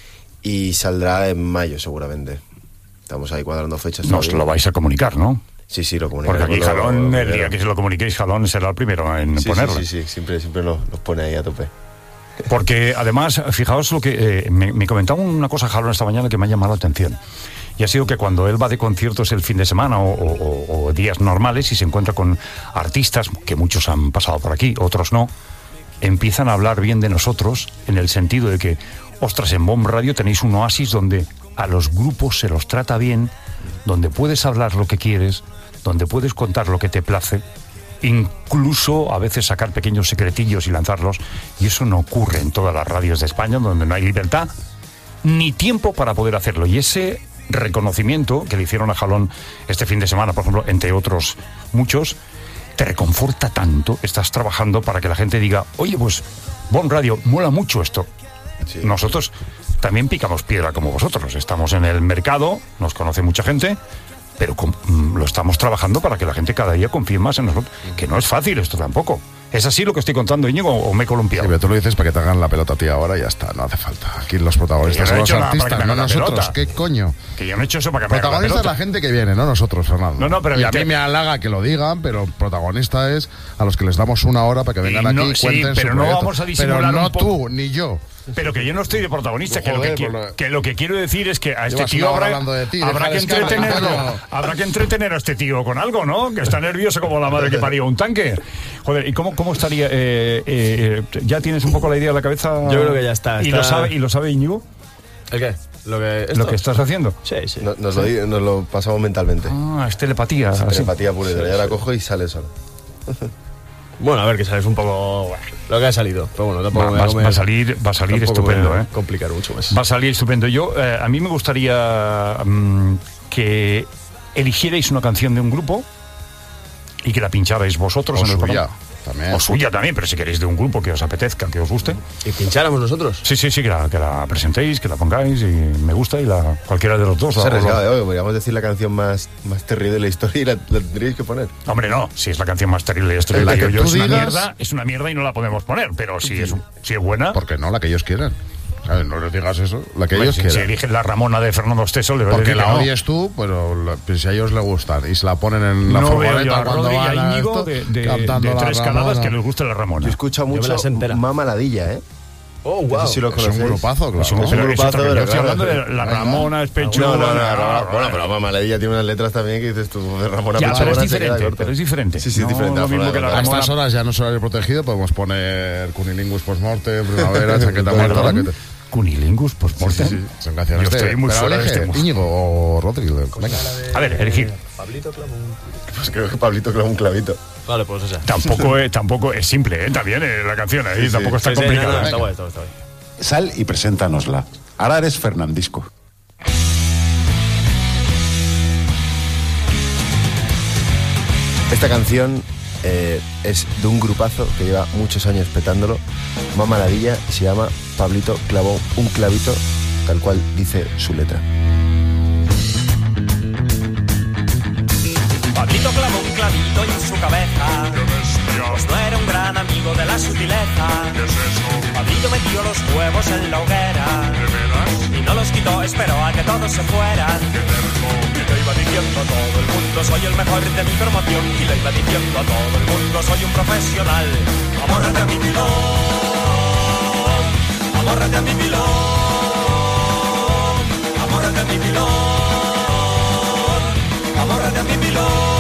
y saldrá en mayo seguramente. Estamos ahí cuadrando fechas. Nos todavía. lo vais a comunicar, ¿no? Sí, sí, lo comunicamos. Porque aquí Lo- Jalón, lo- el día que se lo comuniquéis, Jalón será el primero en Sí, ponerlo. sí, sí, sí, siempre, siempre nos, nos pone ahí a tope. Porque además, fijaos lo que eh, me, me comentaba una cosa Jalón esta mañana que me ha llamado la atención. Y ha sido que cuando él va de conciertos el fin de semana o, o- o días normales y se encuentra con artistas, que muchos han pasado por aquí, otros no, empiezan a hablar bien de nosotros en el sentido de que, ostras, en Bomb Radio tenéis un oasis donde a los grupos se los trata bien, donde puedes hablar lo que quieres, donde puedes contar lo que te place, incluso a veces sacar pequeños secretillos y lanzarlos, y eso no ocurre en todas las radios de España, donde no hay libertad ni tiempo para poder hacerlo. Y ese reconocimiento que le hicieron a Jalón este fin de semana, por ejemplo, entre otros muchos, te reconforta tanto. Estás trabajando para que la gente diga, oye, pues Bomb Radio, mola mucho esto. Sí. Nosotros también picamos piedra como vosotros. Estamos en el mercado, nos conoce mucha gente, pero com- mm, lo estamos trabajando para que la gente cada día confíe más en nosotros. Que no es fácil esto tampoco. ¿Es así lo que estoy contando, Íñigo, o me he Sí, columpiado? pero tú lo dices para que te hagan la pelota a ti ahora y ya está, no hace falta. Aquí los protagonistas Que yo no son he los hecho nada para que artistas, me no hagan la nosotros. pelota. ¿Qué coño? Que yo no he hecho eso para que me hagan la Protagonista es pelota. la gente que viene, no nosotros, Fernando. No, no, pero y a que- mí me halaga que lo digan, pero protagonista es a los que les damos una hora para que vengan Y no- aquí y sí, cuenten pero su no proyecto. vamos a disimular Pero no un poco- tú, ni yo. Pero que yo no estoy de protagonista, que, lo que, Joder, quiero, por lo- que lo que quiero decir es que a este Llevas tío una hora habrá, hablando de ti, habrá deja que de escala, entretenerlo, coño. habrá que entretener a este tío con algo, ¿no? Que está nervioso como la madre que parió un tanque. Joder, ¿y cómo, cómo estaría? Eh, eh, ¿Ya tienes un poco la idea en la cabeza? Yo creo que ya está, ¿Y, está- Lo, sabe, ¿y lo sabe Íñigo? ¿El qué? Lo que, ¿Lo que estás haciendo? Sí, sí. No- nos, lo, di- nos lo pasamos mentalmente. Ah, es telepatía. Sí, así. telepatía pura y dura. Sí, Ya la sí. cojo y sale solo. Bueno, a ver, que sales un poco... bueno, lo que ha salido. Pero bueno, tampoco Va, me va- voy a comer- va a salir, va a salir tampoco me estupendo, voy a ¿eh? complicar mucho más. Va a salir estupendo. Yo, eh, a mí me gustaría mm, que eligierais una canción de un grupo y que la pincharais vosotros O en el suya. programa. también. O suya también, pero si queréis de un grupo que os apetezca, que os guste. ¿Y pincháramos nosotros? Sí, sí, sí, que la, que la presentéis, que la pongáis y me gusta y la cualquiera de los dos. Se ha la, arriesgado, ¿eh? Podríamos decir la canción más, más terrible de la historia y la, la tendríais que poner. Hombre, no, si es la canción más terrible de la historia, La que yo, tú es una digas- mierda, es una mierda y no la podemos poner, pero si es, si es buena... ¿Por qué no? La que ellos quieran. ¿Sabes? No les digas eso. La que ellos si, quieran. si eligen la Ramona de Fernando Esteso, le voy a Porque decir la que no. odies tú, pero la- pues si a ellos les gustan y se la ponen en la No veo yo furgoneta a cuando Rodri y van a a Íñigo esto, de, de, cantando de la tres Ramona. caladas que les guste la Ramona. Yo escucho me mucho las entera. Mama Ladilla, ¿eh? Oh, No wow. sé si lo Es un conocéis. grupazo, claro. Es un- Es un pero es grupazo, otra- yo pero estoy claro, hablando de pero- la venga. Ramona, es pecho. No, no, no, no, ah, no. Bueno, pero Mama Ladilla tiene unas letras también que dices tú, de Ramona Ya, pero es Pechugona se queda diferente, corto. pero es diferente. Sí, sí, es No diferente. lo la mismo forma que de la A cantar. Ramona. estas horas ya no es horario protegido, podemos poner Cunilingus Postmortem, Primavera, Chaqueta Muerta. la que te- Cunilingus, pues Sí, sí, sí, son canciones Yo estoy de... muy Pero fuera de elige, este mundo. Íñigo o Rodri. Venga. A ver, elegid. Pablito Clamón. Pues creo que Pablito clava un clavito. Vale, pues esa. Tampoco es, tampoco es simple, ¿eh? También eh, la canción ahí, sí. tampoco está Sí, sí, no, complicada. no, está ¿eh? guay, está guay, está guay. Sal y preséntanosla. Ahora eres Fernandisco. Esta canción eh, es de un grupazo que lleva muchos años petándolo, Mama Ladilla, y se llama Pablito clavó un clavito, tal cual dice su letra. Pablito clavó un clavito en su cabeza. Pues no era un gran amigo de la sutileza. Pablito metió los huevos en la hoguera y no los quitó, esperó a que todos se fueran. Y le iba diciendo a todo el mundo, soy el mejor de mi promoción. Y le iba diciendo a todo el mundo, soy un profesional. Amórrate a mi pilón, amórrate a mi pilón, amórrate a mi pilón, amórrate a mi pilón.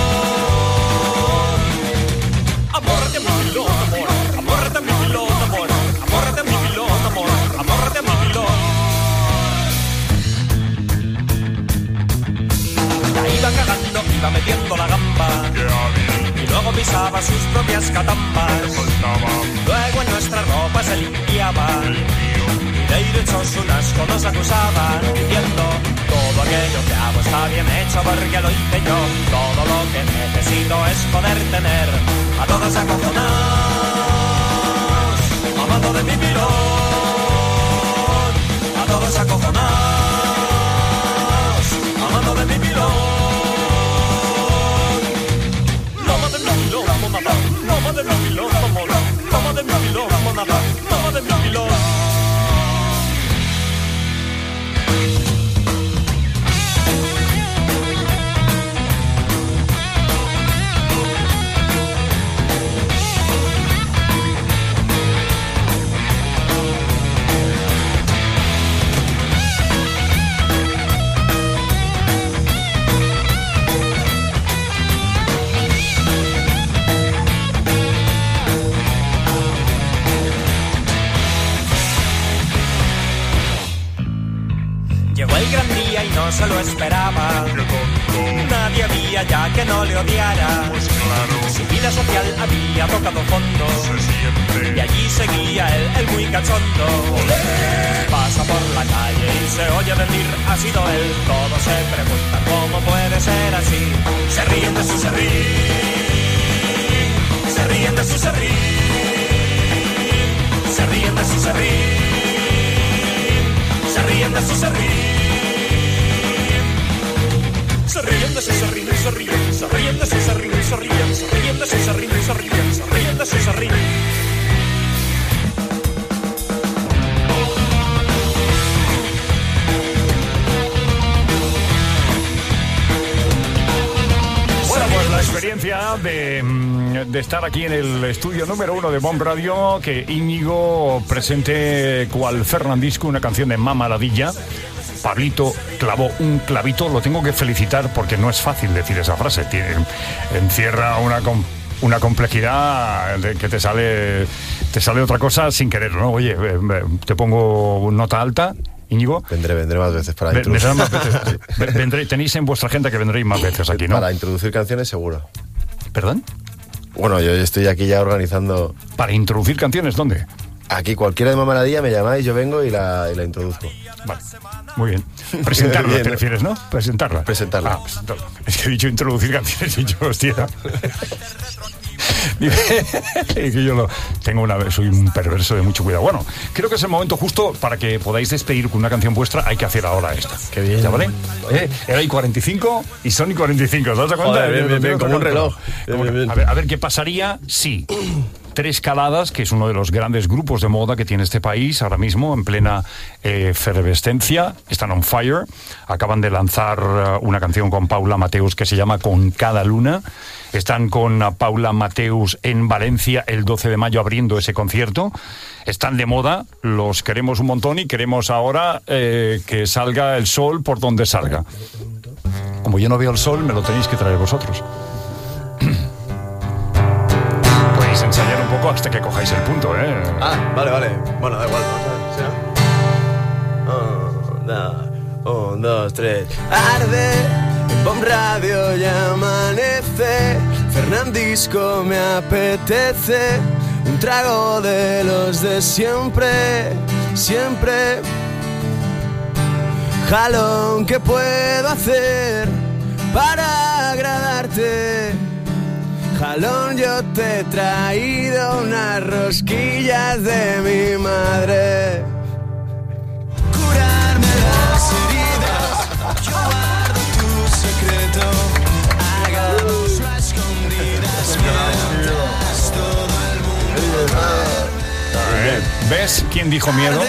Amórrate a mi pilón, amor, amórrate a mi pilón, amor, amórrate a mi pilón, amor, amórrate a mi pilón. Ya iba cagando, iba metiendo la gamba y luego pisaba sus propias catambas. Luego en nuestra ropa se limpiaba y de derechos un asco nos acusaban, diciendo todo aquello que hago está bien hecho porque lo hice yo. Todo lo que necesito es poder tener a todos acojonados, amando de mi pilón, a todos acojonados, amando de mi pilón. Loma de mi pilón, monada, loma de mi pilón, amor, loma de mi pilón, monada, loma de mi pilón. Llegó el gran día y no se lo esperaba. Nadie había ya que no le odiara. Su vida social había tocado fondo y allí seguía él, el muy cachondo. Pasa por la calle y se oye decir, ha sido él. Todos se preguntan cómo puede ser así. Se ríen de su serrín, se ríen de su serrín, se ríen de su serrín, se ríen de su serrín. Se ríen de su serrín, se ríen, se ríen de su serrín, se ríen, se ríen de su serrín, se ríen, se ríen de su serrín. Bueno, pues la experiencia de, mm, de estar aquí en el estudio número uno de Bomb Radio, que Íñigo presente cual Fernandisco una canción de Mama Ladilla. Pablito clavó un clavito, lo tengo que felicitar porque no es fácil decir esa frase, tiene, encierra una, com- una complejidad de que te sale, te sale otra cosa sin querer, ¿no? Oye, eh, te pongo nota alta, Íñigo. Vendré, vendré más veces para Ve- introducir. vendrás más veces. Ve- vendré- tenéis en vuestra agenda que vendréis más veces aquí, ¿no? Para introducir canciones, seguro. ¿Perdón? Bueno, yo estoy aquí ya organizando... ¿Para introducir canciones dónde? Aquí, cualquiera de Mama Ladilla me llamáis, yo vengo y la, y la introduzco. Vale, muy bien. Presentarla, Bien, te ¿no? refieres, ¿no? Presentarla. Presentarla. Ah, presentarla. Es que he dicho introducir canciones y yo, hostia. Y que yo lo, tengo una, soy un perverso de mucho cuidado. Bueno, creo que es el momento justo para que podáis despedir con una canción vuestra. Hay que hacer ahora esta. Qué bien. ¿Ya vale? Eh, era I cuarenta y cinco y son I cuarenta y cinco. ¿Te das cuenta? Joder, bien, bien, bien, como un reloj. Como, bien, bien. A, ver, a ver qué pasaría si Tres Caladas, que es uno de los grandes grupos de moda que tiene este país ahora mismo, en plena eh, efervescencia, están on fire. Acaban de lanzar uh, una canción con Paula Mateus que se llama Con cada luna. Están con uh, Paula Mateus en Valencia el doce de mayo abriendo ese concierto. Están de moda, los queremos un montón y queremos ahora eh, que salga el sol por donde salga. Como yo no veo el sol, me lo tenéis que traer vosotros. Podéis ensayar un poco hasta que cojáis el punto, ¿eh? Ah, vale, vale. Bueno, da igual, vamos a ver. ¿Sí? Oh, un, dos, tres. Arde, en Bomb Radio ya amanece. Fernandisco me apetece. Un trago de los de siempre, siempre. Jalón, ¿qué puedo hacer para agradarte? Jalón, yo te he traído unas rosquillas de mi madre. Curarme las heridas, yo guardo tu secreto. Hagámoslo a escondidas mientras todo el mundo duerme. ¿Ves quién dijo miedo?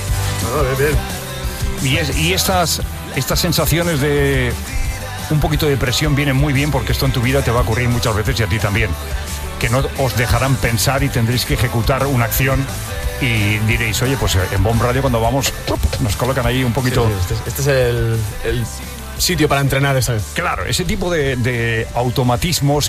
No, bien, bien. Y, es, y estas, estas sensaciones de un poquito de presión vienen muy bien porque esto en tu vida te va a ocurrir muchas veces y a ti también. Que no os dejarán pensar y tendréis que ejecutar una acción y diréis, oye, pues en Bomb Radio cuando vamos nos colocan ahí un poquito... Sí, sí, este, este es el, el sitio para entrenar esa vez. Claro, ese tipo de, de automatismos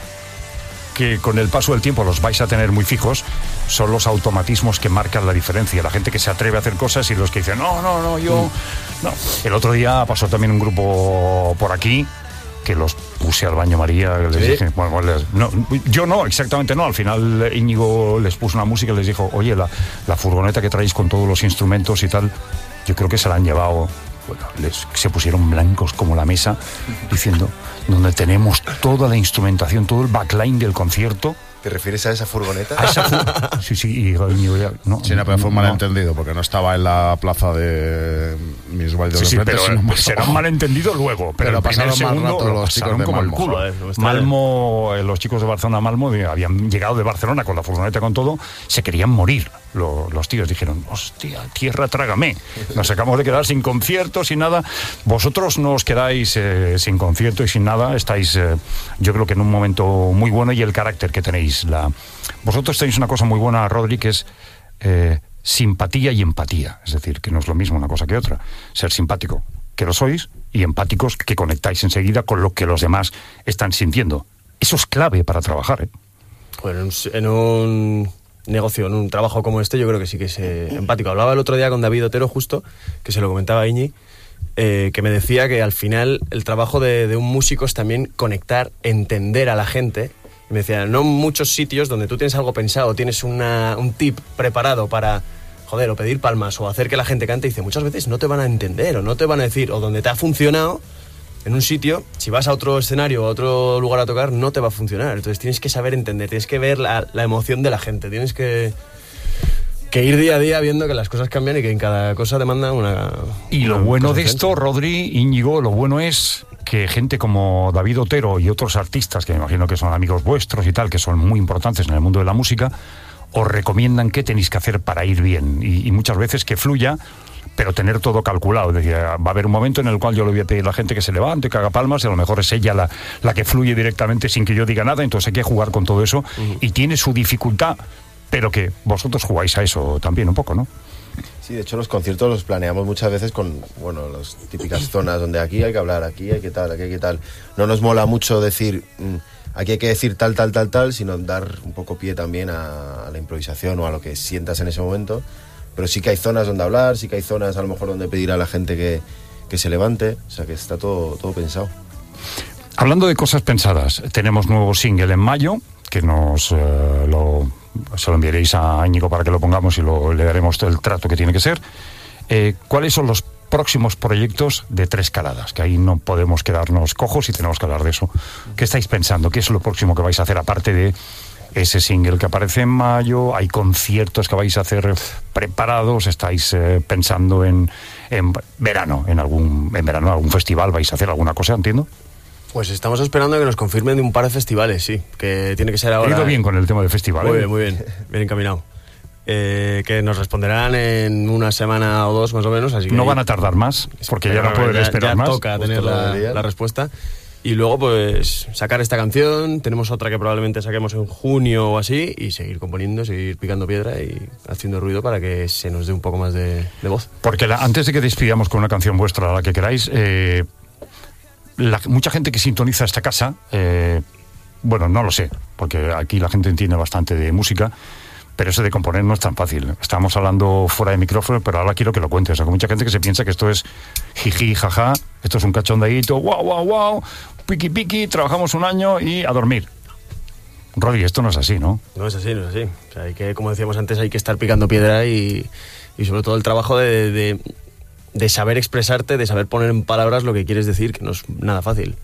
que con el paso del tiempo los vais a tener muy fijos, son los automatismos que marcan la diferencia. La gente que se atreve a hacer cosas y los que dicen, no, no, no, yo... Mm. No. El otro día pasó también un grupo por aquí que los puse al baño María, les ¿Sí? dije, bueno, les, no, yo no, exactamente no, al final Íñigo les puso una música y les dijo, oye, la, la furgoneta que traéis con todos los instrumentos y tal, yo creo que se la han llevado, bueno, les, se pusieron blancos como la mesa, diciendo, donde tenemos toda la instrumentación, todo el backline del concierto. ¿Te refieres a esa furgoneta? A esa furgoneta. Sí, sí, y no. Sí, no, pero fue un malentendido, porque no estaba en la plaza de mis Valles sí, sí, de pero frente, será un malentendido luego. Pero, pero el pasaron segundo, más rato los chicos de como Malmo. El culo. Joder, no Malmo, eh, los chicos de Barcelona Malmo habían llegado de Barcelona con la furgoneta con todo, se querían morir. Los, los tíos dijeron, hostia, tierra, trágame. Nos acabamos de quedar sin concierto, sin nada. Vosotros no os quedáis eh, sin concierto y sin nada. Estáis, eh, yo creo que en un momento muy bueno y el carácter que tenéis. La... Vosotros tenéis una cosa muy buena, Rodri, que es eh, simpatía y empatía. Es decir, que no es lo mismo una cosa que otra. Ser simpático, que lo sois, y empáticos, que conectáis enseguida con lo que los demás están sintiendo. Eso es clave para trabajar, ¿eh? Bueno, en un negocio, en un trabajo como este, yo creo que sí que es eh, empático. Hablaba el otro día con David Otero, justo, que se lo comentaba a Iñi, eh, que me decía que al final el trabajo de, de un músico es también conectar, entender a la gente. Y me decía, no muchos sitios donde tú tienes algo pensado, tienes una, un tip preparado para, joder, o pedir palmas o hacer que la gente cante, y dice, muchas veces no te van a entender o no te van a decir, o donde te ha funcionado en un sitio, si vas a otro escenario o a otro lugar a tocar, no te va a funcionar. Entonces tienes que saber entender, tienes que ver la, la emoción de la gente, tienes que, que ir día a día viendo que las cosas cambian y que en cada cosa demanda una... Y lo una bueno de esto, Rodri, Íñigo, lo bueno es que gente como David Otero y otros artistas, que me imagino que son amigos vuestros y tal, que son muy importantes en el mundo de la música, os recomiendan qué tenéis que hacer para ir bien. Y, y muchas veces que fluya, pero tener todo calculado. Es decir, va a haber un momento en el cual yo le voy a pedir a la gente que se levante, que haga palmas, y a lo mejor es ella la, la que fluye directamente sin que yo diga nada, entonces hay que jugar con todo eso, uh-huh. Y tiene su dificultad, pero que vosotros jugáis a eso también un poco, ¿no? Sí, de hecho los conciertos los planeamos muchas veces con, bueno, las típicas zonas donde aquí hay que hablar, aquí hay que tal, aquí hay que tal. No nos mola mucho decir, mmm, aquí hay que decir tal, tal, tal, tal, sino dar un poco pie también a, a la improvisación o a lo que sientas en ese momento. Pero sí que hay zonas donde hablar, sí que hay zonas a lo mejor donde pedir a la gente que, que se levante, o sea que está todo, todo pensado. Hablando de cosas pensadas, tenemos nuevo single en mayo, que nos eh, lo, se lo enviaréis a Íñigo para que lo pongamos y lo, le daremos el trato que tiene que ser. Eh, ¿Cuáles son los próximos proyectos de Tres Caladas? Que ahí no podemos quedarnos cojos y tenemos que hablar de eso. ¿Qué estáis pensando? ¿Qué es lo próximo que vais a hacer aparte de ese single que aparece en mayo, hay conciertos que vais a hacer preparados, estáis eh, pensando en, en verano, en algún en verano algún festival, vais a hacer alguna cosa, entiendo. Pues estamos esperando que nos confirmen de un par de festivales, sí, que tiene que ser ahora. He ido bien con el tema de festivales. Muy bien, muy bien, bien encaminado. Eh, que nos responderán en una semana o dos más o menos, así que... No van a tardar más, porque ya no pueden esperar ya más. Toca tener la, la respuesta. Y luego, pues, sacar esta canción, tenemos otra que probablemente saquemos en junio o así, y seguir componiendo, seguir picando piedra y haciendo ruido para que se nos dé un poco más de, de voz. Porque la, antes de que despidamos con una canción vuestra, la que queráis, eh, la, mucha gente que sintoniza esta casa, eh, bueno, no lo sé, porque aquí la gente entiende bastante de música, pero eso de componer no es tan fácil. Estábamos hablando fuera de micrófono, pero ahora quiero que lo cuentes. O sea, hay mucha gente que se piensa que esto es jiji, jaja, esto es un cachondeíto, guau, guau, guau, piqui, piqui, trabajamos un año y a dormir. Rodri, esto no es así, ¿no? No es así, no es así. O sea, hay que, como decíamos antes, hay que estar picando piedra y, y sobre todo el trabajo de, de, de saber expresarte, de saber poner en palabras lo que quieres decir, que no es nada fácil.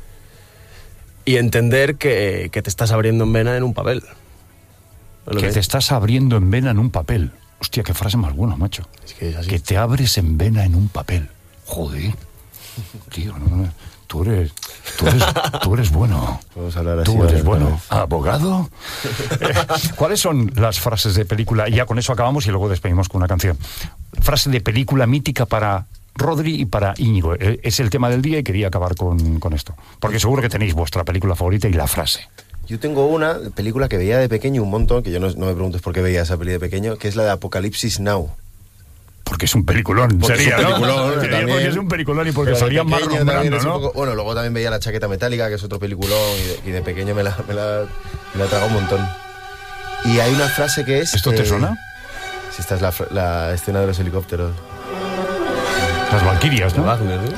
Y entender que, que te estás abriendo en vena en un papel. Que, que te estás abriendo en vena en un papel. Hostia, qué frase más buena, macho. Es que es así. Que te abres en vena en un papel. Joder. Tío, no, no, tú eres, tú eres, tú eres bueno. Vamos a hablar así. Tú eres bueno. ¿Abogado? eh, ¿Cuáles son las frases de película? Y ya con eso acabamos y luego despedimos con una canción. Frase de película mítica para Rodri y para Íñigo. Eh, es el tema del día y quería acabar con, con esto. Porque seguro que tenéis vuestra película favorita y la frase. Yo tengo una película que veía de pequeño un montón, que yo no, no me preguntes por qué veía esa peli de pequeño, que es la de Apocalipsis Now. Porque es un peliculón, porque sería, es un peliculón, ¿no? Sería porque es un peliculón y porque salían más rombrando, ¿no? Poco, bueno, luego también veía La chaqueta metálica, que es otro peliculón, y de, y de pequeño me la, me la, me la trago un montón. Y hay una frase que es... ¿Esto te eh, suena? Sí, esta es la, la escena de los helicópteros. Las Valquirias, ¿no? Wagner, ¿no?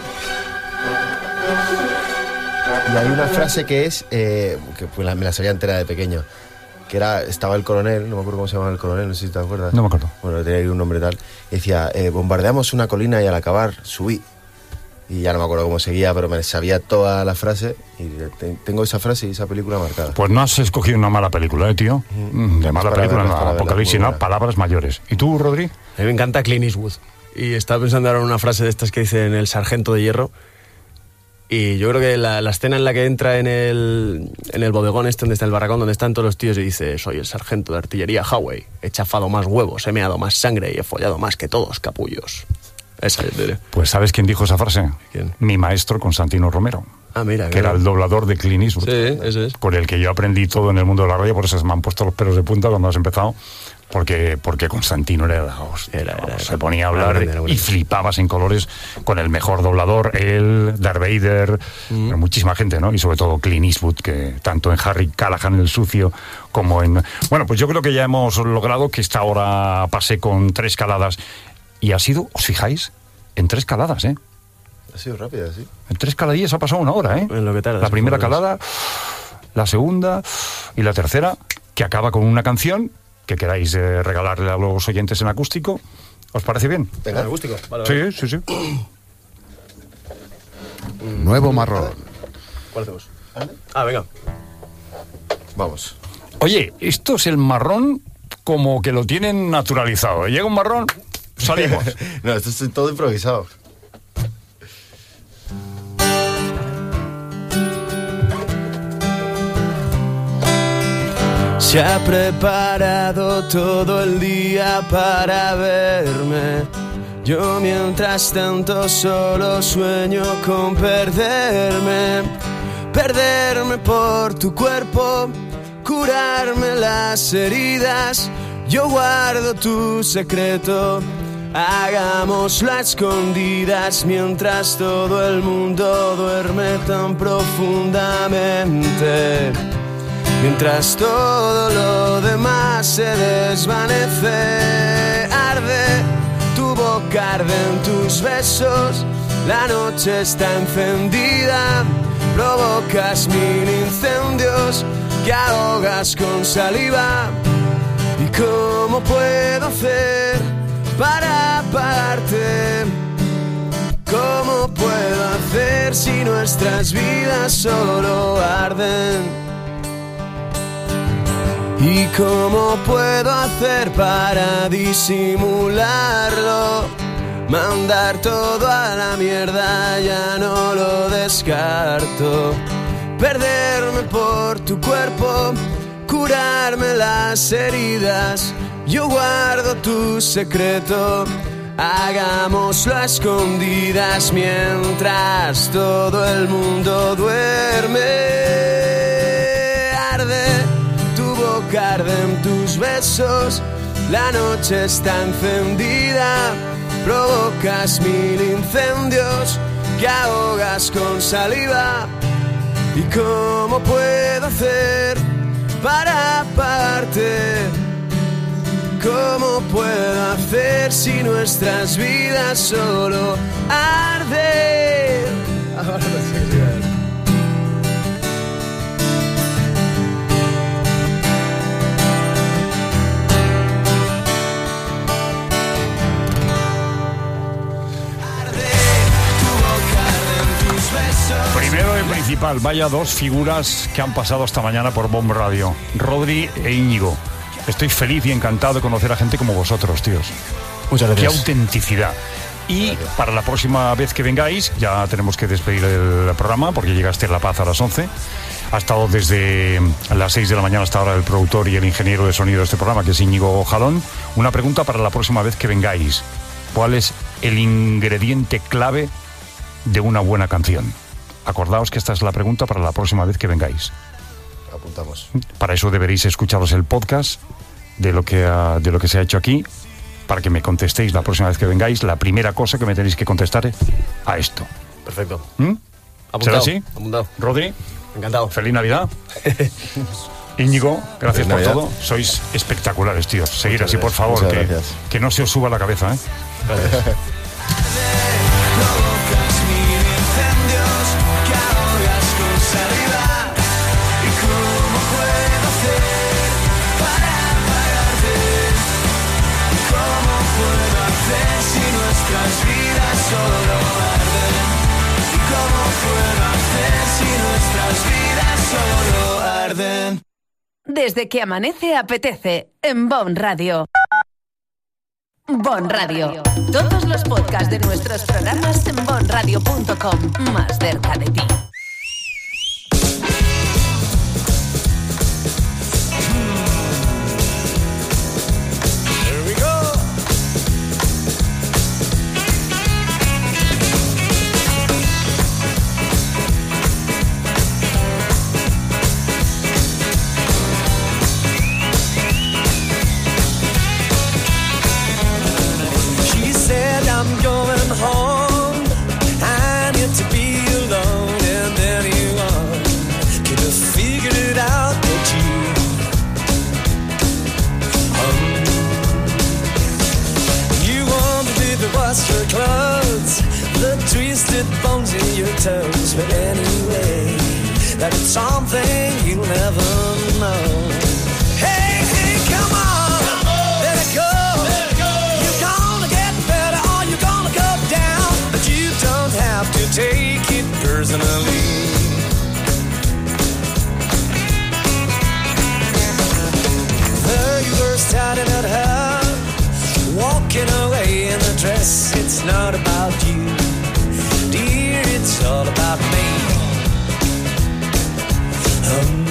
Y hay una frase que es, eh, que pues la, me la sabía entera de pequeño, que era, estaba el coronel, no me acuerdo cómo se llamaba el coronel, no sé si te acuerdas. No me acuerdo. Bueno, tenía un nombre tal, y decía, eh, bombardeamos una colina y al acabar subí. Y ya no me acuerdo cómo seguía, pero me sabía toda la frase, y te, tengo esa frase y esa película marcada. Pues no has escogido una mala película, ¿eh, tío? Mm, de mala película, no, Apocalipsis, no, palabras mayores. ¿Y tú, Rodri? A mí me encanta Clint Eastwood. Y estaba pensando ahora en una frase de estas que dice en El sargento de hierro. Y yo creo que la, la escena en la que entra en el, en el bodegón este donde está el barracón, donde están todos los tíos, y dice: soy el sargento de artillería Howe, he chafado más huevos, he meado más sangre y he follado más que todos, capullos. Esa es de... Pues ¿sabes quién dijo esa frase? ¿Quién? Mi maestro Constantino Romero. Ah, mira. Que era el doblador de Clint Eastwood. Sí, ese es. Con el que yo aprendí todo en el mundo de la radio, por eso se me han puesto los pelos de punta cuando has empezado. Porque, porque Constantino era la hostia, era, era, se ponía a hablar era, era, era, y flipabas en colores con el mejor doblador, él, Darth Vader, mm. muchísima gente, ¿no? Y sobre todo Clint Eastwood, que tanto en Harry Callahan el sucio como en... Bueno, pues yo creo que ya hemos logrado que esta hora pase con tres caladas. Y ha sido, ¿os fijáis? En tres caladas, ¿eh? Ha sido rápida, sí. En tres caladillas ha pasado una hora, ¿eh? En lo que tardas, la primera calada, la segunda y la tercera, que acaba con una canción que queráis eh, regalarle a los oyentes en acústico. ¿Os parece bien? Venga, en acústico. Vale, vale. Sí, sí, sí. Nuevo marrón. ¿Cuál hacemos? Ah, venga. Vamos. Oye, esto es el marrón como que lo tienen naturalizado. Llega un marrón, salimos. No, esto es todo improvisado. Se ha preparado todo el día para verme. Yo mientras tanto solo sueño con perderme. Perderme por tu cuerpo, curarme las heridas. Yo guardo tu secreto, hagámoslo a escondidas mientras todo el mundo duerme tan profundamente. Mientras todo lo demás se desvanece, arde tu boca, arden tus besos, la noche está encendida, provocas mil incendios que ahogas con saliva. ¿Y cómo puedo hacer para apagarte? ¿Cómo puedo hacer si nuestras vidas solo arden? ¿Y cómo puedo hacer para disimularlo? Mandar todo a la mierda, ya no lo descarto. Perderme por tu cuerpo, curarme las heridas. Yo guardo tu secreto, hagámoslo a escondidas mientras todo el mundo duerme. Arde tu boca, arden tus besos, la noche está encendida. Provocas mil incendios que ahogas con saliva. ¿Y cómo puedo hacer para aparte? ¿Cómo puedo hacer si nuestras vidas solo arden? Ahora sí, sí. Primero y principal, vaya dos figuras que han pasado esta mañana por Bomb Radio, Rodri e Íñigo. Estoy feliz y encantado de conocer a gente como vosotros, tíos. Muchas gracias. Qué autenticidad. Y gracias. Para la próxima vez que vengáis, ya tenemos que despedir el programa porque llegaste a La Paz a las once. Ha estado desde las seis de la mañana hasta ahora el productor y el ingeniero de sonido de este programa, que es Íñigo Jalón. Una pregunta para la próxima vez que vengáis. ¿Cuál es el ingrediente clave de una buena canción? Acordaos que esta es la pregunta para la próxima vez que vengáis. Apuntamos. Para eso deberéis escucharos el podcast de lo que ha, de lo que se ha hecho aquí, para que me contestéis la próxima vez que vengáis. La primera cosa que me tenéis que contestar es a esto. Perfecto. ¿Mm? ¿Será así? Apuntado. Rodri. Encantado. Feliz Navidad. Íñigo, gracias por Navidad. todo. Sois espectaculares, tíos. Seguir Muchas así, por gracias. favor. Muchas Que, gracias. que no se os suba la cabeza, ¿eh? Gracias. Desde que amanece apetece en Bon Radio. Bon Radio. Todos los podcasts de nuestros programas en bon radio punto com. Más cerca de ti. Your clothes, the twisted bones in your toes. But anyway, that it's something you'll never know. Hey, hey, come on, come on. Let it go. Let it go. You're gonna get better or you're gonna go down, but you don't have to take it personally. There you were starting at her, walking away in a dress. It's not about you, dear, it's all about me. Um,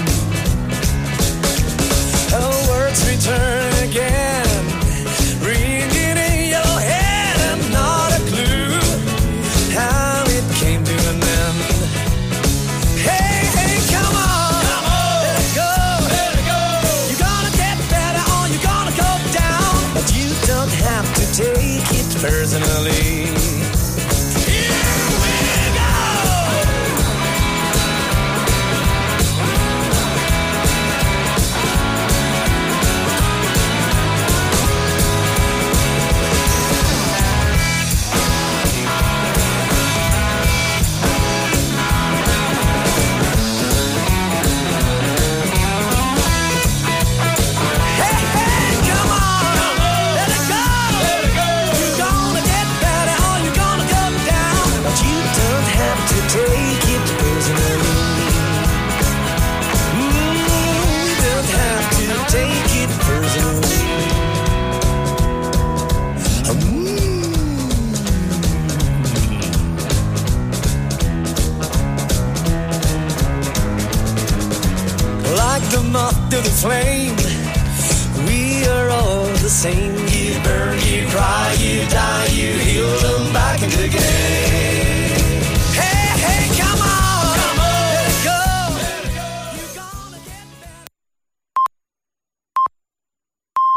her words return again, ringing in your head, and not a clue how it came to an end. Hey, hey, come on, come on. Let it go, let it go. You're gonna get better or you're gonna go down, but you don't have to take it personally. Or flame. We are all the same. You burn, you cry, you die, you heal them back into again.